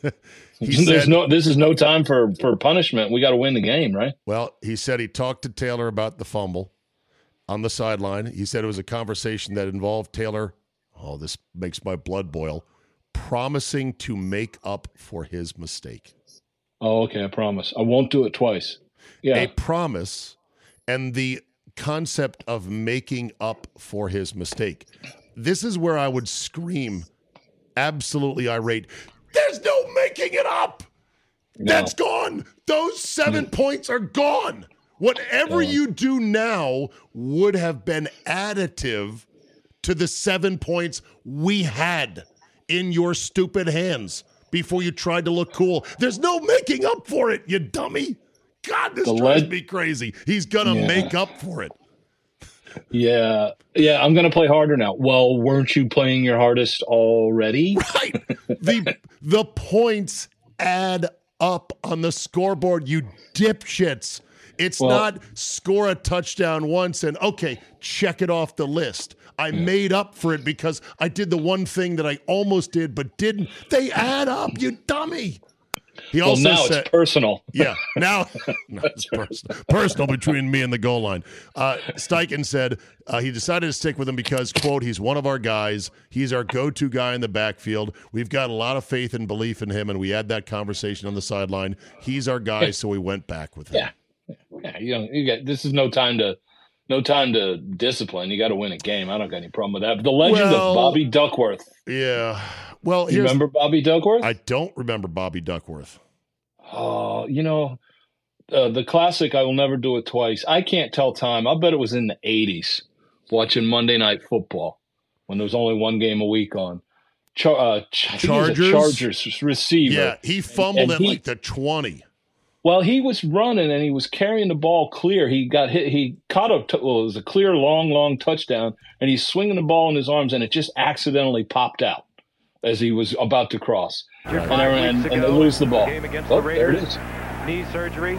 [SPEAKER 9] This is no time for punishment. We got to win the game, right?
[SPEAKER 1] Well, he said he talked to Taylor about the fumble on the sideline. He said it was a conversation that involved Taylor. Oh, this makes my blood boil. Promising to make up for his mistake.
[SPEAKER 9] Oh, okay. I promise. I won't do it twice. Yeah.
[SPEAKER 1] A promise and the concept of making up for his mistake. This is where I would scream absolutely irate. There's no making it up. No. That's gone. Those 7 points are gone. Whatever you do now would have been additive to the 7 points we had in your stupid hands before you tried to look cool. There's no making up for it, you dummy. God, this drives me crazy. He's going to make up for it.
[SPEAKER 9] Yeah, I'm going to play harder now. Well, weren't you playing your hardest already?
[SPEAKER 1] Right. The points add up on the scoreboard, you dipshits. It's not score a touchdown once and, okay, check it off the list. I made up for it because I did the one thing that I almost did but didn't. They add up, you dummy. He also
[SPEAKER 9] now
[SPEAKER 1] said,
[SPEAKER 9] it's personal.
[SPEAKER 1] Yeah, now it's personal between me and the goal line. Steichen said he decided to stick with him because, quote, he's one of our guys. He's our go-to guy in the backfield. We've got a lot of faith and belief in him, and we had that conversation on the sideline. He's our guy, so we went back with him.
[SPEAKER 9] Yeah. This is no time to discipline. You got to win a game. I don't got any problem with that. But the legend of Bobby Duckworth.
[SPEAKER 1] Yeah. Well,
[SPEAKER 9] you remember Bobby Duckworth?
[SPEAKER 1] I don't remember Bobby Duckworth.
[SPEAKER 9] Oh, the classic "I Will Never Do It Twice." I can't tell time. I bet it was in the 80s, watching Monday Night Football when there was only one game a week on. Chargers receiver.
[SPEAKER 1] Yeah, he fumbled at like the 20.
[SPEAKER 9] Well, he was running and he was carrying the ball clear. He got hit. He caught it was a clear, long touchdown, and he's swinging the ball in his arms, and it just accidentally popped out as he was about to cross. And they lose the ball. There it is.
[SPEAKER 10] Knee surgery.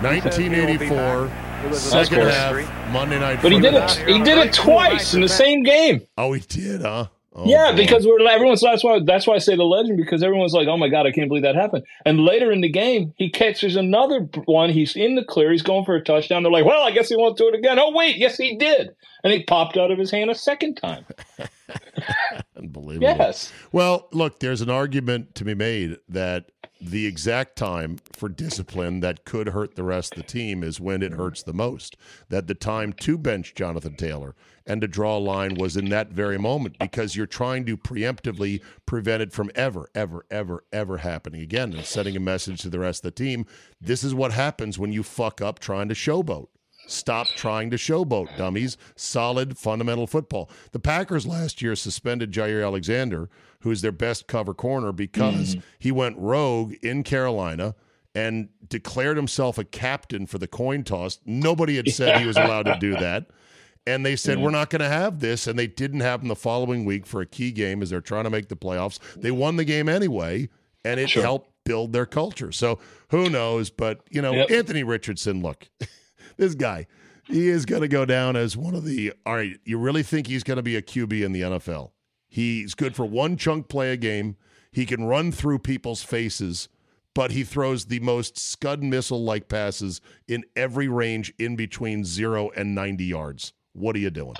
[SPEAKER 1] 1984, second half, Monday Night
[SPEAKER 9] But
[SPEAKER 1] Football.
[SPEAKER 9] he did it twice in the same game.
[SPEAKER 1] Oh, he did, huh? Oh,
[SPEAKER 9] yeah,
[SPEAKER 1] boy.
[SPEAKER 9] because that's why I say the legend, because everyone's like, oh my God, I can't believe that happened. And later in the game, he catches another one. He's in the clear. He's going for a touchdown. They're like, well, I guess he won't do it again. Oh, wait, yes, he did. And it popped out of his hand a second time.
[SPEAKER 1] Unbelievable.
[SPEAKER 9] Yes.
[SPEAKER 1] Well, look, there's an argument to be made that the exact time for discipline that could hurt the rest of the team is when it hurts the most. That the time to bench Jonathan Taylor and to draw a line was in that very moment, because you're trying to preemptively prevent it from ever happening again, and sending a message to the rest of the team. This is what happens when you fuck up trying to showboat. Stop trying to showboat, dummies. Solid, fundamental football. The Packers last year suspended Jair Alexander, who's their best cover corner, because he went rogue in Carolina and declared himself a captain for the coin toss. Nobody had said he was allowed to do that. And they said, we're not going to have this. And they didn't have him the following week for a key game as they're trying to make the playoffs. They won the game anyway, and it helped build their culture. So who knows? But, Anthony Richardson, look, this guy, he is going to go down as one of the – all right, you really think he's going to be a QB in the NFL? He's good for one chunk play a game. He can run through people's faces, but he throws the most Scud missile-like passes in every range in between 0 and 90 yards. What are you doing?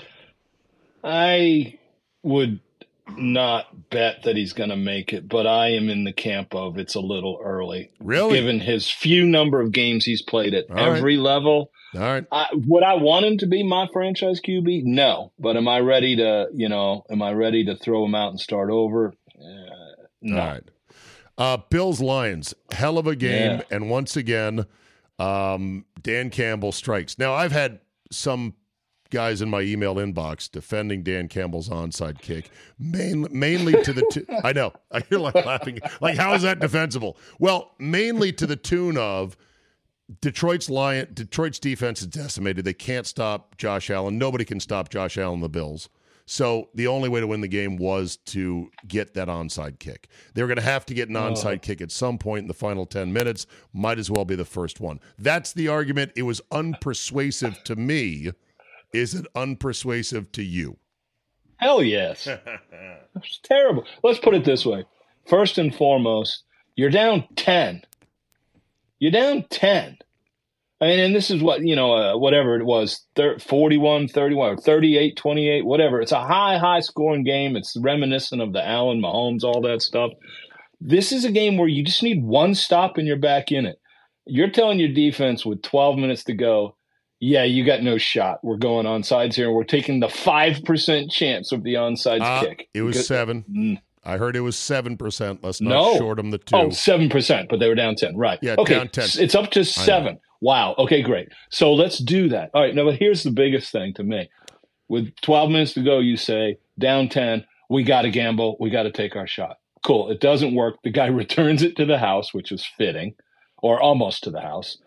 [SPEAKER 9] I would not bet that he's going to make it, but I am in the camp of it's a little early.
[SPEAKER 1] Really?
[SPEAKER 9] Given his few number of games he's played at every level.
[SPEAKER 1] All right.
[SPEAKER 9] Would I want him to be my franchise QB? No. But am I ready to throw him out and start over? No.
[SPEAKER 1] All right. Bills-Lions, hell of a game.
[SPEAKER 9] Yeah.
[SPEAKER 1] And once again, Dan Campbell strikes. Now, I've had some guys in my email inbox defending Dan Campbell's onside kick, mainly to the I know. I hear like laughing. Like, how is that defensible? Well, mainly to the tune of Detroit's defense is decimated. They can't stop Josh Allen. Nobody can stop Josh Allen, the Bills. So the only way to win the game was to get that onside kick. They were going to have to get an onside kick at some point in the final 10 minutes. Might as well be the first one. That's the argument. It was unpersuasive to me. Is it unpersuasive to you?
[SPEAKER 9] Hell yes. It's terrible. Let's put it this way. First and foremost, you're down 10. You're down 10. I mean, and this is what, whatever it was, 41-31 or 38-28, whatever. It's a high scoring game. It's reminiscent of the Allen, Mahomes, all that stuff. This is a game where you just need one stop and you're back in it. You're telling your defense with 12 minutes to go, yeah, you got no shot. We're going onside here. We're taking the 5% chance of the onside kick.
[SPEAKER 1] It was 7. I heard it was 7%. Let's not short them the 2.
[SPEAKER 9] Oh, 7%, but they were down 10. Right.
[SPEAKER 1] Yeah,
[SPEAKER 9] okay.
[SPEAKER 1] Down 10.
[SPEAKER 9] It's up to 7. Wow. Okay, great. So let's do that. All right. Now, but here's the biggest thing to me. With 12 minutes to go, you say, down 10, we got to gamble. We got to take our shot. Cool. It doesn't work. The guy returns it to the house, which is fitting, or almost to the house.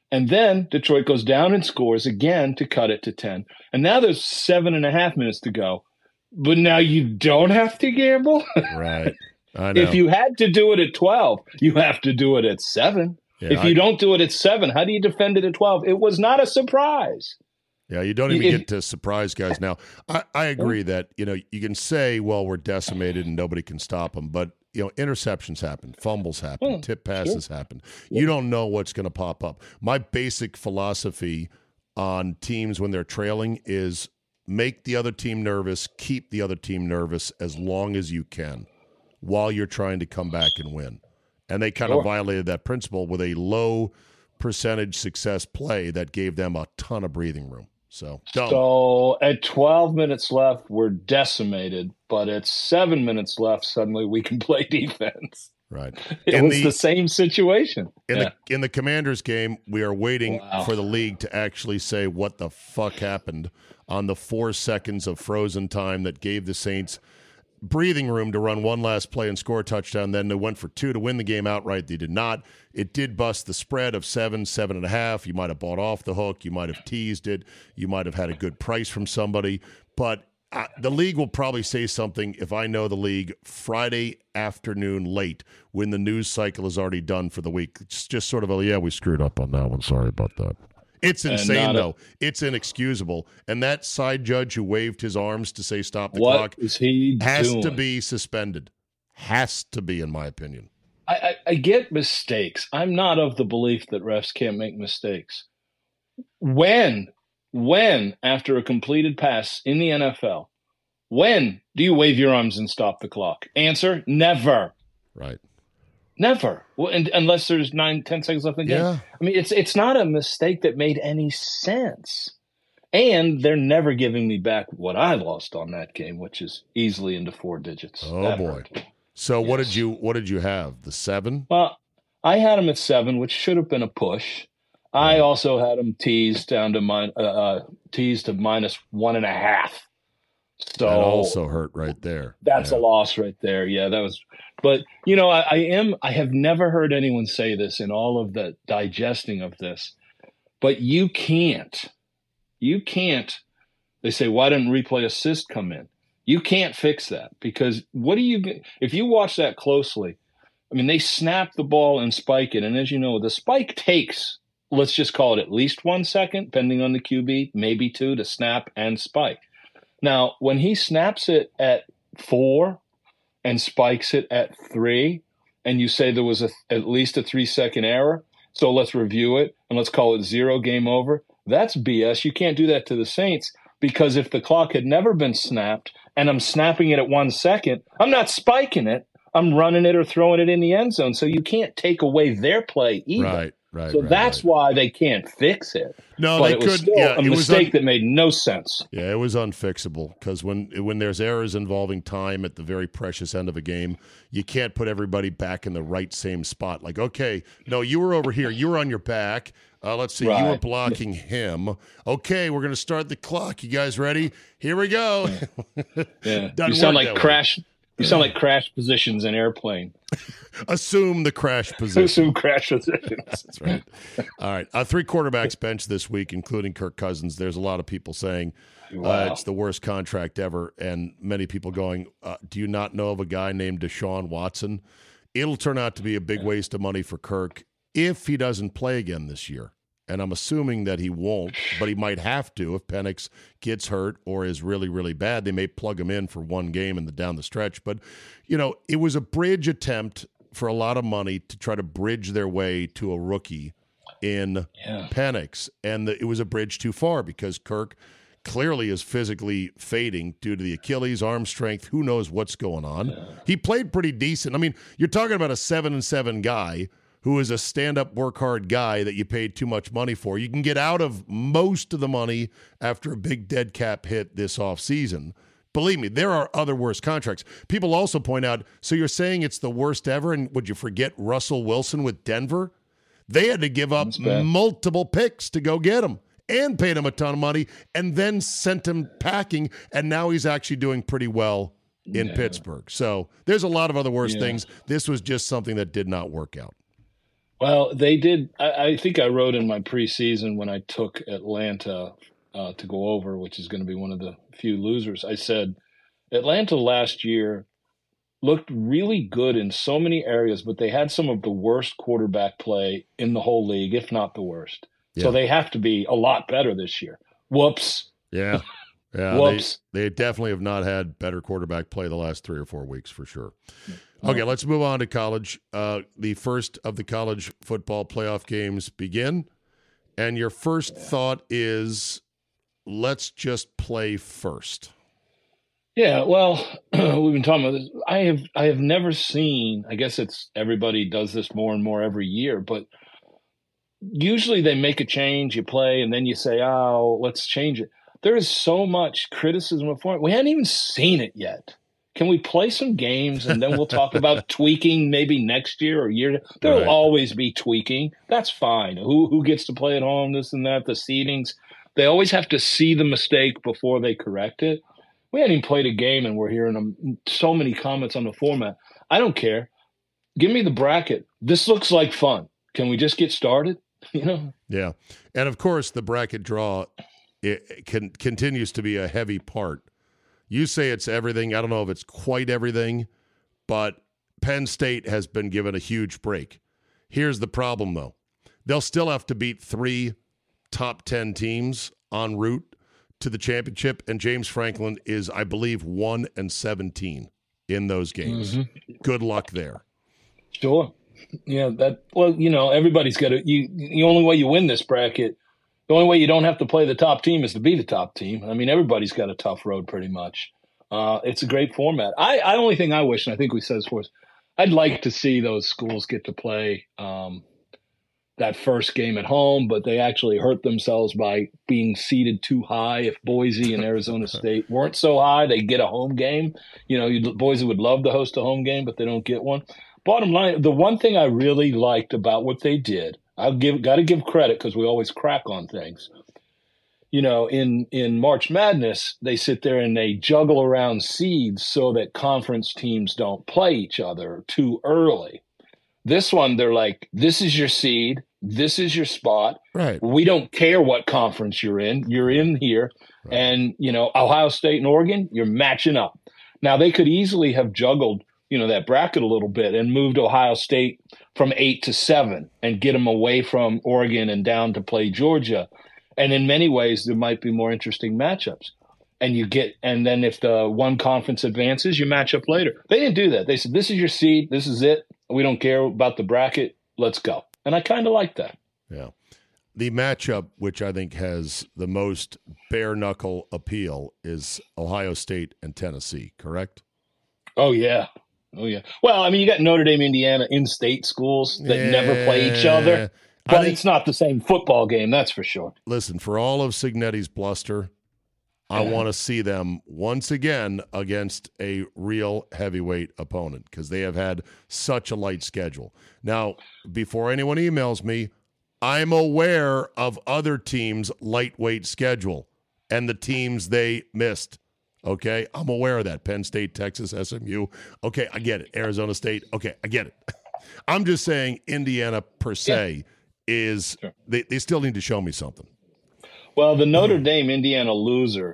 [SPEAKER 9] And then Detroit goes down and scores again to cut it to 10. And now there's 7.5 minutes to go. But now you don't have to gamble.
[SPEAKER 1] Right. I know.
[SPEAKER 9] If you had to do it at 12, you have to do it at 7.
[SPEAKER 1] Yeah,
[SPEAKER 9] if you don't do it at 7, how do you defend it at 12? It was not a surprise.
[SPEAKER 1] Yeah, you don't even get to surprise guys now. I agree that, you can say, well, we're decimated and nobody can stop them. But, interceptions happen, fumbles happen, tip passes happen. You don't know what's going to pop up. My basic philosophy on teams when they're trailing is make the other team nervous, keep the other team nervous as long as you can while you're trying to come back and win. And they kind of violated that principle with a low percentage success play that gave them a ton of breathing room. So
[SPEAKER 9] at 12 minutes left, we're decimated. But at 7 minutes left, suddenly we can play defense.
[SPEAKER 1] Right.
[SPEAKER 9] It was the same situation.
[SPEAKER 1] In the Commanders game, we are waiting for the league to actually say what the fuck happened on the 4 seconds of frozen time that gave the Saints breathing room to run one last play and score a touchdown. Then they went for 2 to win the game outright. They did not. It did bust the spread of 7.5. You might have bought off the hook. You might have teased it. You might have had a good price from somebody. But the league will probably say something, if I know the league, Friday afternoon late when the news cycle is already done for the week. It's just sort of we screwed up on that one. Sorry about that. It's insane, though. It's inexcusable. And that side judge who waved his arms to say stop the clock
[SPEAKER 9] is he
[SPEAKER 1] has
[SPEAKER 9] doing?
[SPEAKER 1] to be suspended. Has to be, in my opinion.
[SPEAKER 9] I get mistakes. I'm not of the belief that refs can't make mistakes. When after a completed pass in the NFL, when do you wave your arms and stop the clock? Answer, never.
[SPEAKER 1] Right.
[SPEAKER 9] Never. Well, unless there's 9-10 seconds left in the game.
[SPEAKER 1] Yeah.
[SPEAKER 9] I mean, it's not a mistake that made any sense. And they're never giving me back what I lost on that game, which is easily into 4 digits.
[SPEAKER 1] Oh,
[SPEAKER 9] that
[SPEAKER 1] boy.
[SPEAKER 9] hurt.
[SPEAKER 1] So what did you have? The 7?
[SPEAKER 9] Well, I had him at 7, which should have been a push. I also had him teased down to minus 1.5. So
[SPEAKER 1] that also hurt right there.
[SPEAKER 9] That's a loss right there. Yeah, that was. But I have never heard anyone say this in all of the digesting of this. But you can't. They say, why didn't replay assist come in? You can't fix that because if you watch that closely, I mean, they snap the ball and spike it. And as you know, the spike takes, let's just call it at least 1 second, depending on the QB, maybe 2 to snap and spike. Now, when he snaps it at 4 and spikes it at 3, and you say there was at least a 3-second error, so let's review it and let's call it 0, game over. That's BS. You can't do that to the Saints because if the clock had never been snapped and I'm snapping it at 1 second, I'm not spiking it. I'm running it or throwing it in the end zone. So you can't take away their play either.
[SPEAKER 1] Right.
[SPEAKER 9] So that's why they can't fix it.
[SPEAKER 1] No,
[SPEAKER 9] but
[SPEAKER 1] they
[SPEAKER 9] it was
[SPEAKER 1] could.
[SPEAKER 9] Still a mistake that made no sense.
[SPEAKER 1] Yeah, it was unfixable because when there's errors involving time at the very precious end of a game, you can't put everybody back in the right same spot. Like, okay, no, you were over here. You were on your back. Let's see.
[SPEAKER 9] Right.
[SPEAKER 1] You were blocking him. Okay, we're going to start the clock. You guys ready? Here we go.
[SPEAKER 9] Yeah. You sound like Crash. You sound like crash positions in airplane.
[SPEAKER 1] Assume the crash position.
[SPEAKER 9] Assume crash positions.
[SPEAKER 1] That's right. All right. 3 quarterbacks bench this week, including Kirk Cousins. There's a lot of people saying it's the worst contract ever, and many people going, do you not know of a guy named Deshaun Watson? It'll turn out to be a big waste of money for Kirk if he doesn't play again this year. And I'm assuming that he won't, but he might have to if Penix gets hurt or is really, really bad. They may plug him in for one game down the stretch. But, it was a bridge attempt for a lot of money to try to bridge their way to a rookie in Penix. And it was a bridge too far because Kirk clearly is physically fading due to the Achilles, arm strength. Who knows what's going on? Yeah. He played pretty decent. I mean, you're talking about a 7-7 guy who is a stand-up, work-hard guy that you paid too much money for. You can get out of most of the money after a big dead cap hit this offseason. Believe me, there are other worse contracts. People also point out, so you're saying it's the worst ever, and would you forget Russell Wilson with Denver? They had to give up multiple picks to go get him and paid him a ton of money and then sent him packing, and now he's actually doing pretty well in Pittsburgh. So there's a lot of other worse things. This was just something that did not work out.
[SPEAKER 9] Well, they did. I think I wrote in my preseason when I took Atlanta to go over, which is going to be one of the few losers. I said Atlanta last year looked really good in so many areas, but they had some of the worst quarterback play in the whole league, if not the worst. Yeah. So they have to be a lot better this year. Whoops.
[SPEAKER 1] Yeah. Yeah.
[SPEAKER 9] Whoops.
[SPEAKER 1] They definitely have not had better quarterback play the last 3 or 4 weeks for sure. Okay, let's move on to college. The first of the college football playoff games begin. And your first thought is, let's just play first.
[SPEAKER 9] Yeah, well, we've been talking about this. I have never seen, I guess it's everybody does this more and more every year, but usually they make a change, you play, and then you say, oh, let's change it. There is so much criticism of it. We hadn't even seen it yet. Can we play some games and then we'll talk about tweaking maybe next year or year? There will always be tweaking. That's fine. Who gets to play at home, this and that, the seedings. They always have to see the mistake before they correct it. We hadn't even played a game and we're hearing so many comments on the format. I don't care. Give me the bracket. This looks like fun. Can we just get started? You know?
[SPEAKER 1] Yeah. And of course, the bracket draw continues to be a heavy part. You say it's everything. I don't know if it's quite everything, but Penn State has been given a huge break. Here's the problem, though. They'll still have to beat 3 top 10 teams en route to the championship, and James Franklin is, I believe, 1-17 in those games. Mm-hmm. Good luck there.
[SPEAKER 9] Sure. Yeah, everybody's got to – the only way you win this bracket – the only way you don't have to play the top team is to be the top team. I mean, everybody's got a tough road pretty much. It's a great format. I only thing I wish, and I think we said this before, I'd like to see those schools get to play that first game at home, but they actually hurt themselves by being seeded too high. If Boise and Arizona State weren't so high, they get a home game. Boise would love to host a home game, but they don't get one. Bottom line, the one thing I really liked about what they did, got to give credit because we always crack on things. In March Madness, they sit there and they juggle around seeds so that conference teams don't play each other too early. This one, they're like, this is your seed. This is your spot.
[SPEAKER 1] Right.
[SPEAKER 9] We don't care what conference you're in. You're in here. Right. And, Ohio State and Oregon, you're matching up. Now, they could easily have juggled that bracket a little bit and moved Ohio State from 8 to 7 and get them away from Oregon and down to play Georgia. And in many ways, there might be more interesting matchups. And then if the one conference advances, you match up later. They didn't do that. They said, this is your seed. This is it. We don't care about the bracket. Let's go. And I kind of like that.
[SPEAKER 1] Yeah. The matchup, which I think has the most bare knuckle appeal, is Ohio State and Tennessee, correct?
[SPEAKER 9] Oh, yeah. Oh, yeah. Well, I mean, you got Notre Dame, Indiana in-state schools that never play each other, but it's not the same football game, that's for sure.
[SPEAKER 1] Listen, for all of Cignetti's bluster, I want to see them once again against a real heavyweight opponent because they have had such a light schedule. Now, before anyone emails me, I'm aware of other teams' lightweight schedule and the teams they missed. Okay, I'm aware of that. Penn State, Texas, SMU. Okay, I get it. Arizona State. Okay, I get it. I'm just saying Indiana per se is they still need to show me something.
[SPEAKER 9] Well, the Notre Dame Indiana loser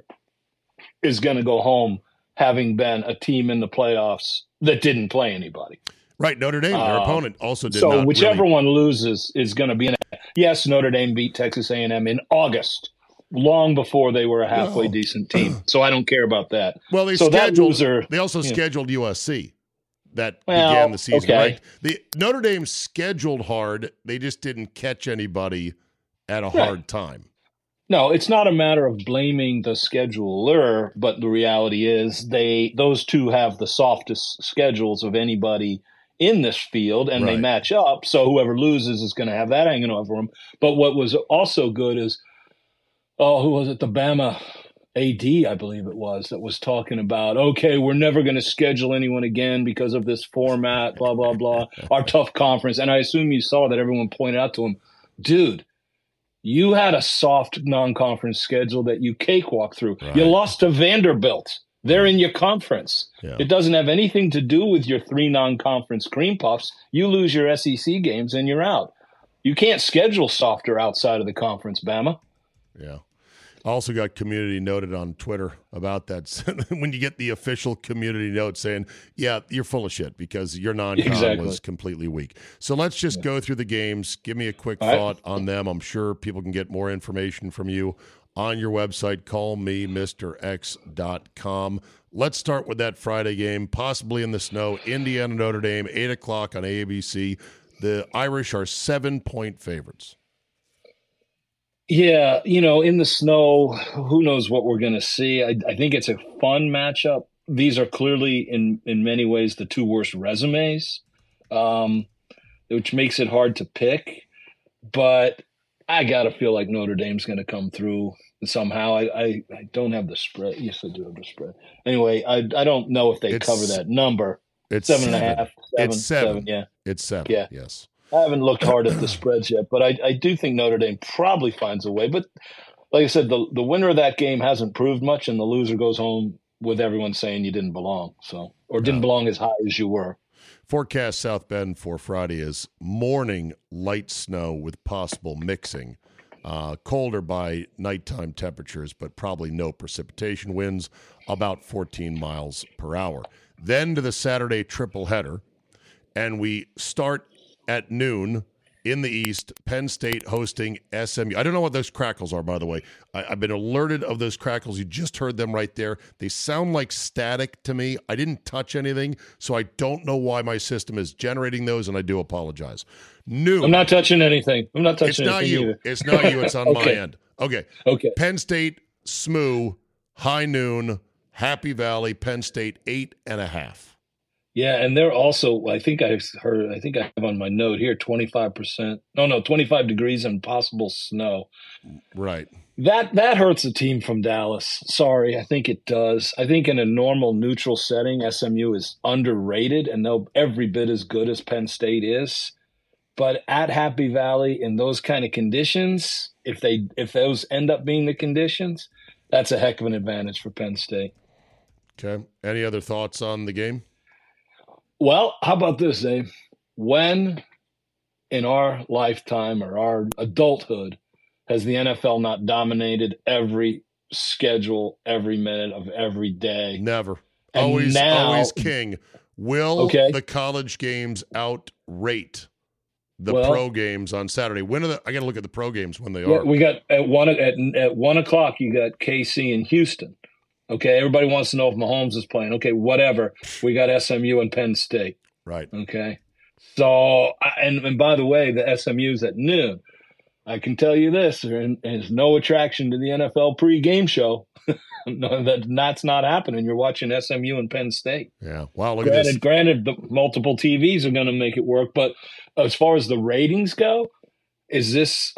[SPEAKER 9] is going to go home having been a team in the playoffs that didn't play anybody.
[SPEAKER 1] Right, Notre Dame, their opponent, also did
[SPEAKER 9] not.
[SPEAKER 1] So
[SPEAKER 9] whichever one loses is going to be in it. Yes, Notre Dame beat Texas A&M in August, long before they were a halfway decent team. So I don't care about that.
[SPEAKER 1] Well, they also scheduled USC that began the season, right? Notre Dame scheduled hard. They just didn't catch anybody at a hard time.
[SPEAKER 9] No, it's not a matter of blaming the scheduler, but the reality is those two have the softest schedules of anybody in this field, and they match up. So whoever loses is going to have that hanging over them. But what was also good is, who was it? The Bama AD, I believe it was, that was talking about, okay, we're never going to schedule anyone again because of this format, blah, blah, blah, our tough conference. And I assume you saw that everyone pointed out to him, dude, you had a soft non-conference schedule that you cakewalk through. Right. You lost to Vanderbilt. They're in your conference. Yeah. It doesn't have anything to do with your 3 non-conference cream puffs. You lose your SEC games and you're out. You can't schedule softer outside of the conference, Bama.
[SPEAKER 1] Yeah. Also got community noted on Twitter about that. When you get the official community note saying, yeah, you're full of shit because your non-con was completely weak. So let's just go through the games. Give me a quick thought on them. I'm sure people can get more information from you on your website, callmemrx.com. Let's start with that Friday game, possibly in the snow. Indiana, Notre Dame, 8 o'clock on ABC. The Irish are 7-point favorites.
[SPEAKER 9] Yeah, in the snow, who knows what we're going to see. I think it's a fun matchup. These are clearly, in many ways, the two worst resumes, which makes it hard to pick. But I got to feel like Notre Dame's going to come through somehow. I don't have the spread. Yes, I do have the spread. Anyway, I don't know if they cover that number.
[SPEAKER 1] It's
[SPEAKER 9] 7.5.
[SPEAKER 1] It's 7.
[SPEAKER 9] Yeah.
[SPEAKER 1] It's 7.
[SPEAKER 9] Yeah.
[SPEAKER 1] Yes.
[SPEAKER 9] I haven't looked hard at the spreads yet, but I do think Notre Dame probably finds a way. But like I said, the winner of that game hasn't proved much, and the loser goes home with everyone saying you didn't belong, or didn't belong as high as you were.
[SPEAKER 1] Forecast South Bend for Friday is morning light snow with possible mixing. Colder by nighttime temperatures, but probably no precipitation. Winds about 14 miles per hour. Then to the Saturday triple header, and we start at noon in the East, Penn State hosting SMU. I don't know what those crackles are, by the way. I've been alerted of those crackles. You just heard them right there. They sound like static to me. I didn't touch anything, so I don't know why my system is generating those, and I do apologize. Noon.
[SPEAKER 9] I'm not touching anything.
[SPEAKER 1] It's not you.
[SPEAKER 9] Either.
[SPEAKER 1] It's not you. It's on my end. Okay.
[SPEAKER 9] Okay.
[SPEAKER 1] Penn State, SMU, high noon, Happy Valley, Penn State, 8.5.
[SPEAKER 9] Yeah, and they're also, I think I have on my note here, 25%. No, 25 degrees and possible snow.
[SPEAKER 1] Right.
[SPEAKER 9] That hurts a team from Dallas. Sorry, I think it does. I think in a normal neutral setting, SMU is underrated, and they're every bit as good as Penn State is. But at Happy Valley, in those kind of conditions, if those end up being the conditions, that's a heck of an advantage for Penn State.
[SPEAKER 1] Okay. Any other thoughts on the game?
[SPEAKER 9] Well, how about this, Dave? When in our lifetime or our adulthood has the NFL not dominated every schedule, every minute of every day?
[SPEAKER 1] Never.
[SPEAKER 9] And
[SPEAKER 1] always king. Will the college games outrate the pro games on Saturday? When are I got to look at the pro games when they are.
[SPEAKER 9] We got at 1 o'clock. You got KC and Houston. Okay, everybody wants to know if Mahomes is playing. Okay, whatever. We got SMU and Penn State.
[SPEAKER 1] Right.
[SPEAKER 9] Okay. So, and by the way, the SMU's at noon. I can tell you this: there's no attraction to the NFL pre-game show. No, that's not happening. You're watching SMU and Penn State.
[SPEAKER 1] Yeah. Wow. Look at this.
[SPEAKER 9] Granted, the multiple TVs are going to make it work, but as far as the ratings go, is this?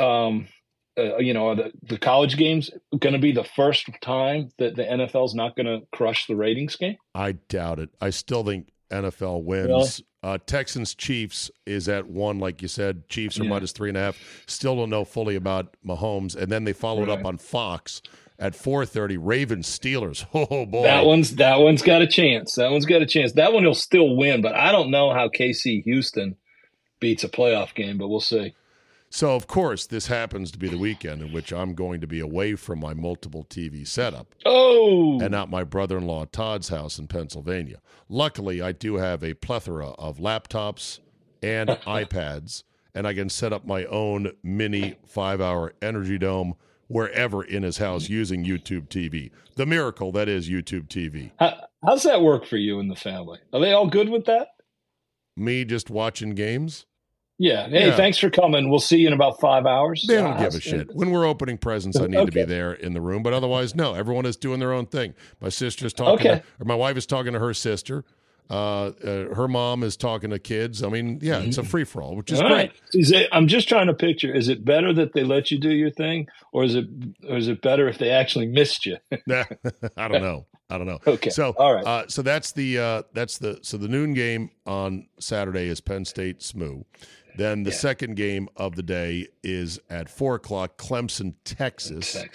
[SPEAKER 9] Are the college games going to be the first time that the NFL's not going to crush the ratings game?
[SPEAKER 1] I doubt it. I still think NFL wins. Really? Texans Chiefs is at 1, like you said. Chiefs are minus 3.5. Still don't know fully about Mahomes. And then they followed up on Fox at 4:30. Ravens Steelers. Oh boy,
[SPEAKER 9] that one's got a chance. That one will still win, but I don't know how KC Houston beats a playoff game. But we'll see.
[SPEAKER 1] So, of course, this happens to be the weekend in which I'm going to be away from my multiple TV setup.
[SPEAKER 9] Oh!
[SPEAKER 1] And at my brother-in-law Todd's house in Pennsylvania. Luckily, I do have a plethora of laptops and iPads, and I can set up my own mini 5-hour Energy Dome wherever in his house using YouTube TV. The miracle that is YouTube TV.
[SPEAKER 9] How's that work for you and the family? Are they all good with that?
[SPEAKER 1] Me just watching games?
[SPEAKER 9] Yeah. Hey, thanks for coming. We'll see you in about 5 hours.
[SPEAKER 1] They don't give a shit. When we're opening presents, I need to be there in the room. But otherwise, no. Everyone is doing their own thing. My sister's talking or my wife is talking to her sister. Her mom is talking to kids. I mean, it's a free-for-all, which is great.
[SPEAKER 9] Right. I'm just trying to picture, is it better that they let you do your thing, or is it better if they actually missed you?
[SPEAKER 1] I don't know.
[SPEAKER 9] Okay.
[SPEAKER 1] So,
[SPEAKER 9] all right.
[SPEAKER 1] So that's the noon game on Saturday is Penn State SMU. Then the second game of the day is at 4 o'clock, Clemson, Texas.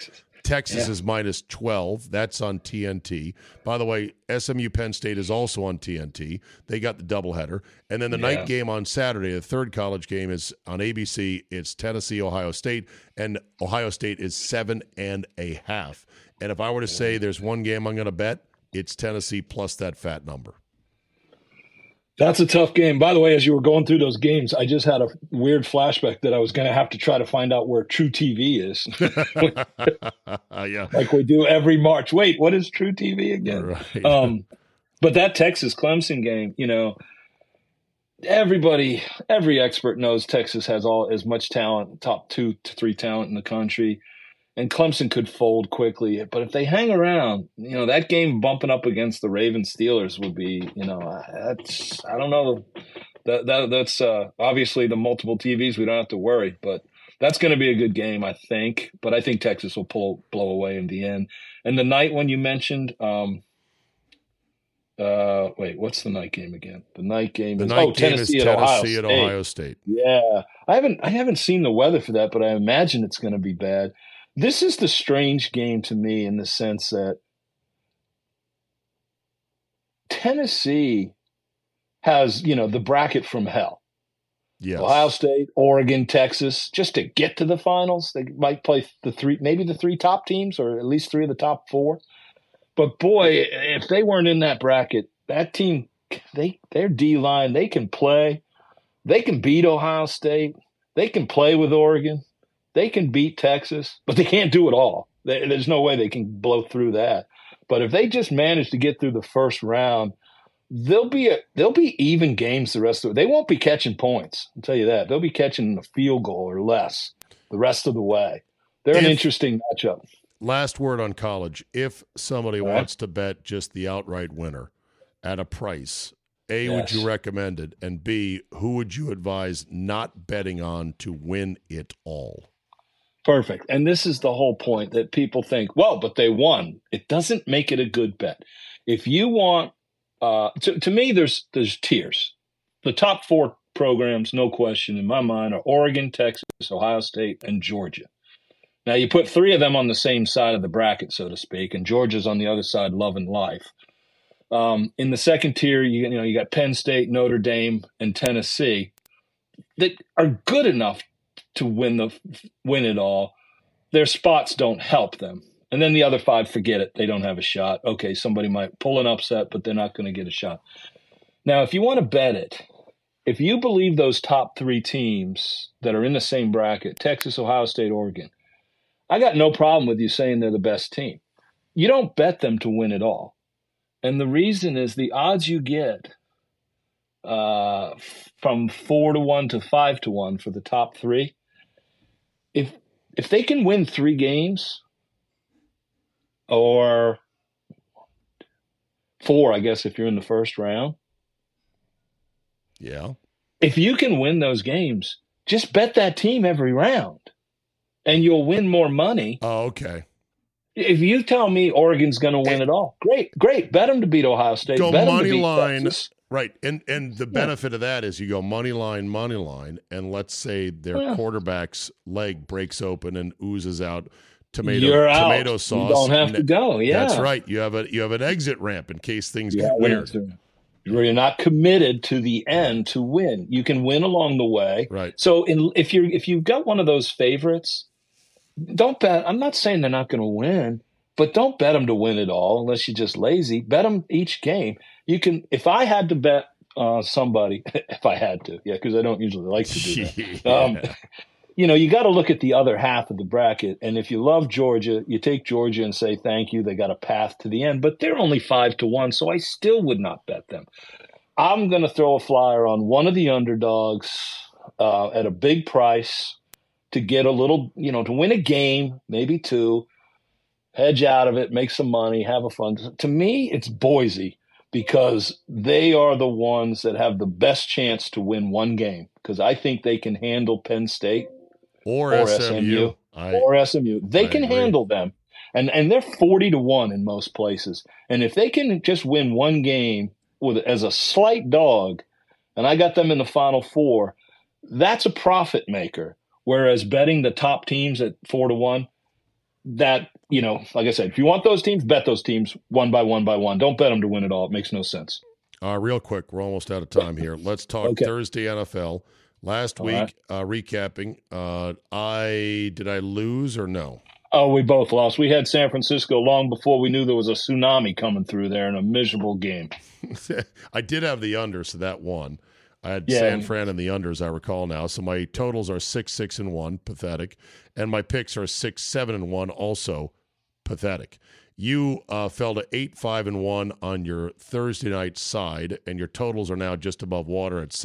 [SPEAKER 1] Texas is minus 12. That's on TNT. By the way, SMU Penn State is also on TNT. They got the doubleheader. And then the night game on Saturday, the third college game, is on ABC. It's Tennessee, Ohio State, and Ohio State is 7.5. And if I were to say there's one game I'm going to bet, it's Tennessee plus that fat number.
[SPEAKER 9] That's a tough game. By the way, as you were going through those games, I just had a weird flashback that I was going to have to try to find out where True TV is.
[SPEAKER 1] Yeah.
[SPEAKER 9] Like we do every March. Wait, what is True TV again?
[SPEAKER 1] Right.
[SPEAKER 9] But that Texas-Clemson game, every expert knows Texas has as much talent, top 2 to 3 talent in the country. And Clemson could fold quickly. But if they hang around, that game bumping up against the Ravens Steelers would be, I don't know. That's obviously the multiple TVs. We don't have to worry. But that's going to be a good game, I think. But I think Texas will blow away in the end. And the night when you mentioned wait, what's the night game again? The night game is Tennessee at Ohio State. Yeah. I haven't seen the weather for that, but I imagine it's going to be bad. This is the strange game to me in the sense that Tennessee has, the bracket from hell.
[SPEAKER 1] Yes.
[SPEAKER 9] Ohio State, Oregon, Texas, just to get to the finals. They might play the 3 top teams, or at least 3 of the top 4. But boy, if they weren't in that bracket, that team, their D-line, they can play. They can beat Ohio State. They can play with Oregon. They can beat Texas, but they can't do it all. There's no way they can blow through that. But if they just manage to get through the first round, they'll be even games the rest of it. They won't be catching points. I'll tell you that. They'll be catching a field goal or less the rest of the way. They're an interesting matchup.
[SPEAKER 1] Last word on college. If somebody wants to bet just the outright winner at a price, A, would you recommend it? And B, who would you advise not betting on to win it all?
[SPEAKER 9] Perfect. And this is the whole point that people think, well, but they won. It doesn't make it a good bet. If you want, to me, there's tiers. The top 4 programs, no question in my mind, are Oregon, Texas, Ohio State, and Georgia. Now, you put 3 of them on the same side of the bracket, so to speak, and Georgia's on the other side, loving life. In the second tier, you got Penn State, Notre Dame, and Tennessee that are good enough to win it all. Their spots don't help them. And then the other 5, forget it. They don't have a shot. Okay, somebody might pull an upset, but they're not going to get a shot. Now, if you want to bet it, if you believe those top 3 teams that are in the same bracket, Texas, Ohio State, Oregon, I got no problem with you saying they're the best team. You don't bet them to win it all. And the reason is the odds you get from 4-1 to 5-1 for the top 3, if they can win 3 games, or 4, I guess, if you're in the first round.
[SPEAKER 1] Yeah.
[SPEAKER 9] If you can win those games, just bet that team every round and you'll win more money.
[SPEAKER 1] Oh, okay.
[SPEAKER 9] If you tell me Oregon's going to win it all, great. Bet them to beat Ohio State.
[SPEAKER 1] Go
[SPEAKER 9] bet
[SPEAKER 1] money
[SPEAKER 9] them to beat
[SPEAKER 1] line.
[SPEAKER 9] Texas.
[SPEAKER 1] Right. And the benefit of that is you go money line, and let's say their quarterback's leg breaks open and oozes out tomato sauce.
[SPEAKER 9] You don't have to go. Yeah.
[SPEAKER 1] That's right. You have an exit ramp in case things get weird.
[SPEAKER 9] You're not committed to the end to win. You can win along the way.
[SPEAKER 1] Right.
[SPEAKER 9] So if you've got one of those favorites, don't bet. I'm not saying they're not going to win, but don't bet them to win it all unless you're just lazy. Bet them each game. You can. If I had to bet somebody, if I had to, because I don't usually like to do that. You got to look at the other half of the bracket. And if you love Georgia, you take Georgia and say thank you. They got a path to the end, but they're only 5-1, so I still would not bet them. I'm going to throw a flyer on one of the underdogs at a big price to get a little, to win a game, maybe 2, hedge out of it, make some money, have a fun. To me, it's Boise because they are the ones that have the best chance to win one game because I think they can handle Penn State.
[SPEAKER 1] Or SMU.
[SPEAKER 9] They can handle them. And they're 40-1 in most places. And if they can just win one game as a slight dog, and I got them in the Final Four, that's a profit maker. Whereas betting the top teams at 4-1, that like I said, if you want those teams, bet those teams one by one by one. Don't bet them to win it all. It makes no sense.
[SPEAKER 1] Real quick, we're almost out of time here. Let's talk Thursday NFL. Last week, recapping, did I lose or no?
[SPEAKER 9] Oh, we both lost. We had San Francisco long before we knew there was a tsunami coming through there in a miserable game.
[SPEAKER 1] I did have the under, so that won. I had San Fran and the under, as I recall now. So my totals are 6-6-1, pathetic. And my picks are 6-7-1, also pathetic. You fell to 8-5-1 on your Thursday night side, and your totals are now just above water at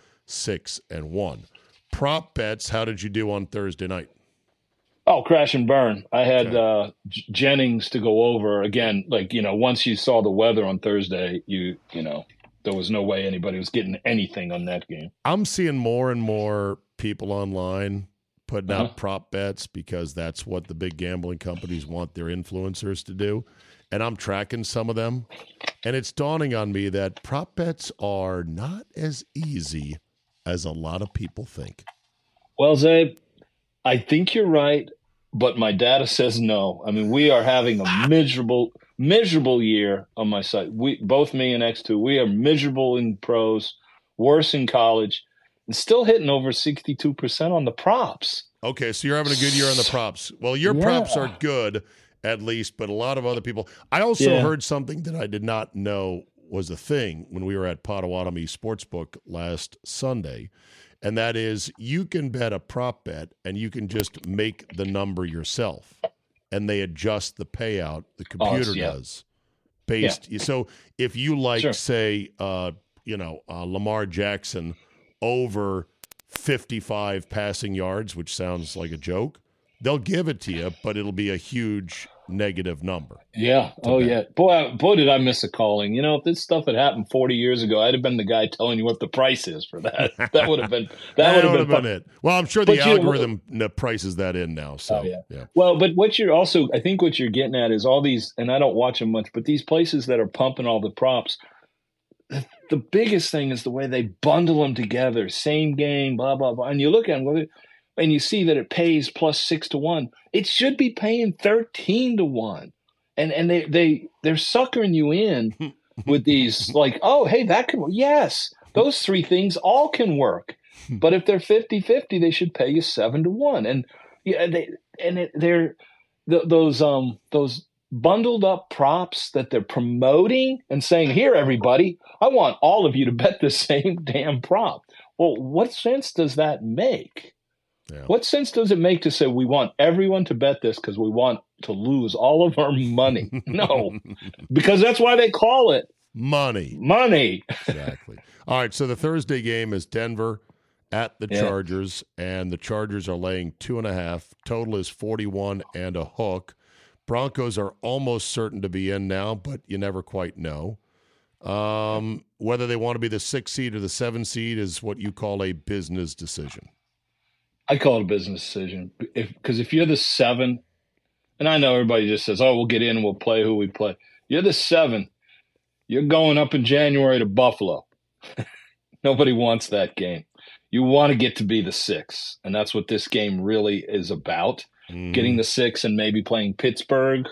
[SPEAKER 1] 7-6-1. Prop bets, how did you do on Thursday night?
[SPEAKER 9] Oh, crash and burn. I had Jennings to go over again. Once you saw the weather on Thursday, there was no way anybody was getting anything on that game.
[SPEAKER 1] I'm seeing more and more people online putting out prop bets because that's what the big gambling companies want their influencers to do. And I'm tracking some of them. And it's dawning on me that prop bets are not as easy as a lot of people think.
[SPEAKER 9] Well, Zabe, I think you're right, but my data says no. I mean, we are having a miserable year on my site. Both me and X2, we are miserable in pros, worse in college, and still hitting over 62% on the props.
[SPEAKER 1] Okay, so you're having a good year on the props. Well, your props are good, at least, but a lot of other people. I also heard something that I did not know was a thing when we were at Potawatomi Sportsbook last Sunday. And that is, you can bet a prop bet, and you can just make the number yourself, and they adjust the payout. The computer does, based. Yeah. So if you say, Lamar Jackson over 55 passing yards, which sounds like a joke, they'll give it to you, but it'll be a huge negative number.
[SPEAKER 9] Yeah. Oh, bet. Yeah. Boy, did I miss a calling. If this stuff had happened 40 years ago, I'd have been the guy telling you what the price is for that. That would have been that would have been it.
[SPEAKER 1] Well, I'm sure the algorithm prices that in now. So yeah.
[SPEAKER 9] Well, but what I think what you're getting at is all these, and I don't watch them much, but these places that are pumping all the props, the biggest thing is the way they bundle them together, same game, blah, blah, blah. And you look at them, and you see that it pays plus 6-1. It should be paying 13-1. And they're suckering you in with these that can work. Yes, those three things all can work. But if they're 50-50, they should pay you 7-1. And they're those bundled up props that they're promoting and saying, "Here, everybody, I want all of you to bet the same damn prop." Well, what sense does that make? Yeah. What sense does it make to say we want everyone to bet this because we want to lose all of our money? No, because that's why they call it
[SPEAKER 1] money. Exactly. All right, so the Thursday game is Denver at the Chargers, and the Chargers are laying 2.5. Total is 41 and a hook. Broncos are almost certain to be in now, but you never quite know. Whether they want to be the 6 seed or the 7 seed is what you call a business decision.
[SPEAKER 9] I call it a business decision because if you're the 7, and I know everybody just says, "Oh, we'll get in and we'll play who we play." You're the 7. You're going up in January to Buffalo. Nobody wants that game. You want to get to be the 6, and that's what this game really is about. Getting the 6 and maybe playing Pittsburgh,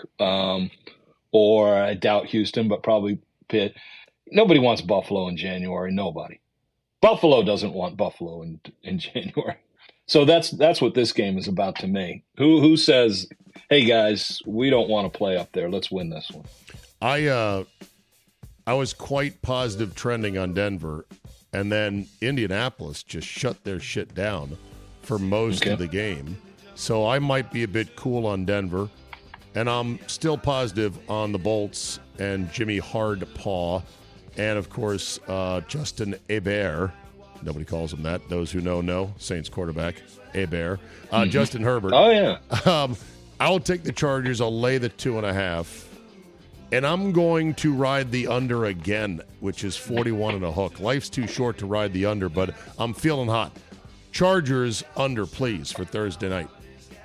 [SPEAKER 9] or I doubt Houston, but probably Pitt. Nobody wants Buffalo in January. Nobody. Buffalo doesn't want Buffalo in January. So that's what this game is about to me. Who says, "Hey guys, we don't want to play up there. Let's win this one."
[SPEAKER 1] I was quite positive trending on Denver, and then Indianapolis just shut their shit down for most of the game. So I might be a bit cool on Denver, and I'm still positive on the Bolts and Jimmy Hardpaw, and of course Justin Herbert. Nobody calls him that. Those who know. Saints quarterback, Herbert. Justin Herbert.
[SPEAKER 9] Oh, yeah.
[SPEAKER 1] I'll take the Chargers. I'll lay the 2.5. And I'm going to ride the under again, which is 41 and a hook. Life's too short to ride the under, but I'm feeling hot. Chargers under, please, for Thursday night.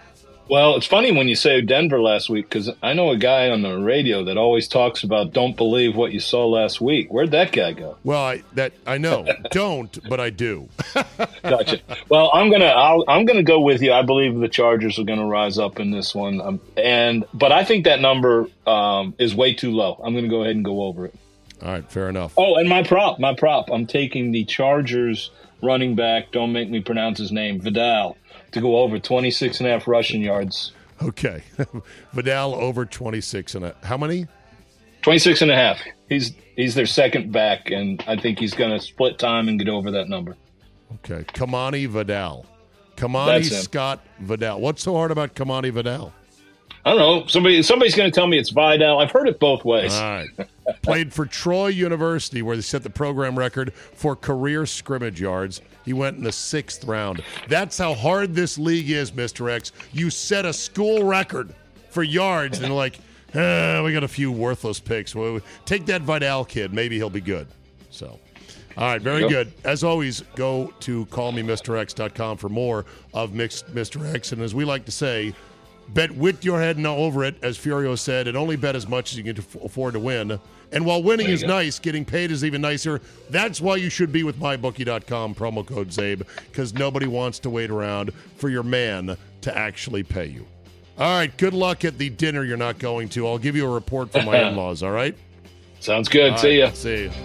[SPEAKER 9] Well, it's funny when you say Denver last week, because I know a guy on the radio that always talks about don't believe what you saw last week. Where'd that guy go?
[SPEAKER 1] Well, I know. Don't, but I do.
[SPEAKER 9] Gotcha. Well, I'm gonna go with you. I believe the Chargers are gonna rise up in this one, but I think that number is way too low. I'm gonna go ahead and go over it.
[SPEAKER 1] All right, fair enough.
[SPEAKER 9] Oh, and my prop. I'm taking the Chargers running back. Don't make me pronounce his name. Vidal. To go over 26.5 rushing yards.
[SPEAKER 1] Okay. Vidal over 26.5. How many?
[SPEAKER 9] 26.5. He's their second back, and I think he's going to split time and get over that number.
[SPEAKER 1] Okay. Kamani Vidal. Kamani Scott Vidal. What's so hard about Kamani Vidal?
[SPEAKER 9] I don't know. Somebody's going to tell me it's Vidal. I've heard it both ways.
[SPEAKER 1] All right. Played for Troy University, where they set the program record for career scrimmage yards. He went in the 6th round. That's how hard this league is, Mr. X. You set a school record for yards, and like, we got a few worthless picks. Well, take that Vidal kid. Maybe he'll be good. So, all right, very good. As always, go to callmemrx.com for more of Mr. X. And as we like to say, bet with your head and over it, as Furio said, and only bet as much as you can afford to win. And while winning is nice, getting paid is even nicer. That's why you should be with MyBookie.com, promo code ZABE, because nobody wants to wait around for your man to actually pay you. All right, good luck at the dinner you're not going to. I'll give you a report from my in-laws, all right?
[SPEAKER 9] Sounds good.
[SPEAKER 1] All
[SPEAKER 9] See
[SPEAKER 1] right,
[SPEAKER 9] ya.
[SPEAKER 1] See ya.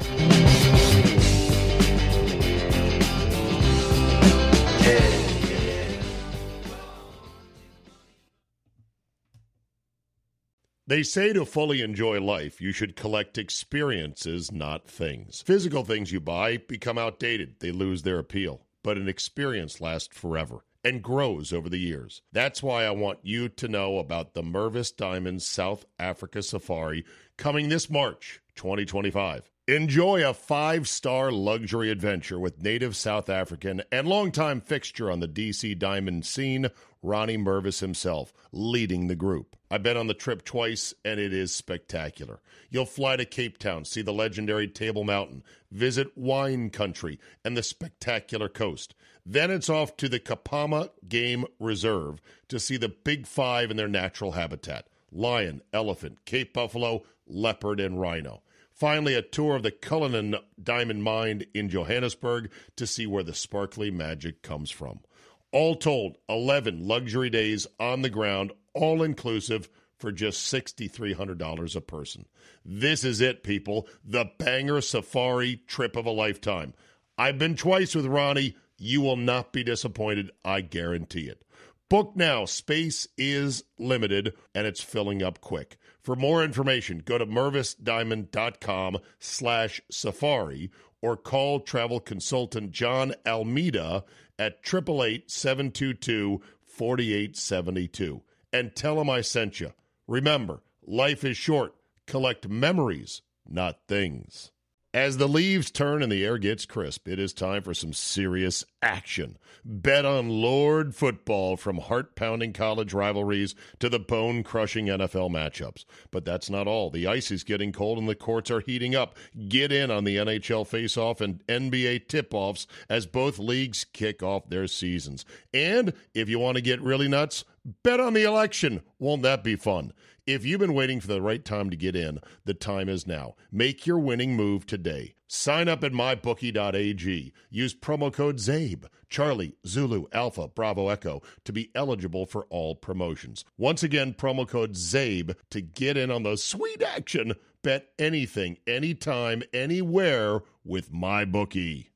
[SPEAKER 1] They say to fully enjoy life, you should collect experiences, not things. Physical things you buy become outdated. They lose their appeal. But an experience lasts forever and grows over the years. That's why I want you to know about the Mervis Diamonds South Africa Safari coming this March 2025. Enjoy a 5-star luxury adventure with native South African and longtime fixture on the DC Diamond scene, Ronnie Mervis himself, leading the group. I've been on the trip twice, and it is spectacular. You'll fly to Cape Town, see the legendary Table Mountain, visit wine country and the spectacular coast. Then it's off to the Kapama Game Reserve to see the Big Five in their natural habitat: lion, elephant, Cape buffalo, leopard, and rhino. Finally, a tour of the Cullinan Diamond Mine in Johannesburg to see where the sparkly magic comes from. All told, 11 luxury days on the ground, all-inclusive, for just $6,300 a person. This is it, people. The banger safari trip of a lifetime. I've been twice with Ronnie. You will not be disappointed. I guarantee it. Book now. Space is limited, and it's filling up quick. For more information, go to mervisdiamond.com/safari or call travel consultant John Almeida at 888-722-4872 and tell him I sent you. Remember, life is short. Collect memories, not things. As the leaves turn and the air gets crisp, it is time for some serious action. Bet on Lord football, from heart-pounding college rivalries to the bone-crushing NFL matchups. But that's not all. The ice is getting cold and the courts are heating up. Get in on the NHL face-off and NBA tip-offs as both leagues kick off their seasons. And if you want to get really nuts, bet on the election. Won't that be fun? If you've been waiting for the right time to get in, the time is now. Make your winning move today. Sign up at mybookie.ag. Use promo code ZABE, Charlie, Zulu, Alpha, Bravo, Echo, to be eligible for all promotions. Once again, promo code ZABE to get in on the sweet action. Bet anything, anytime, anywhere with MyBookie.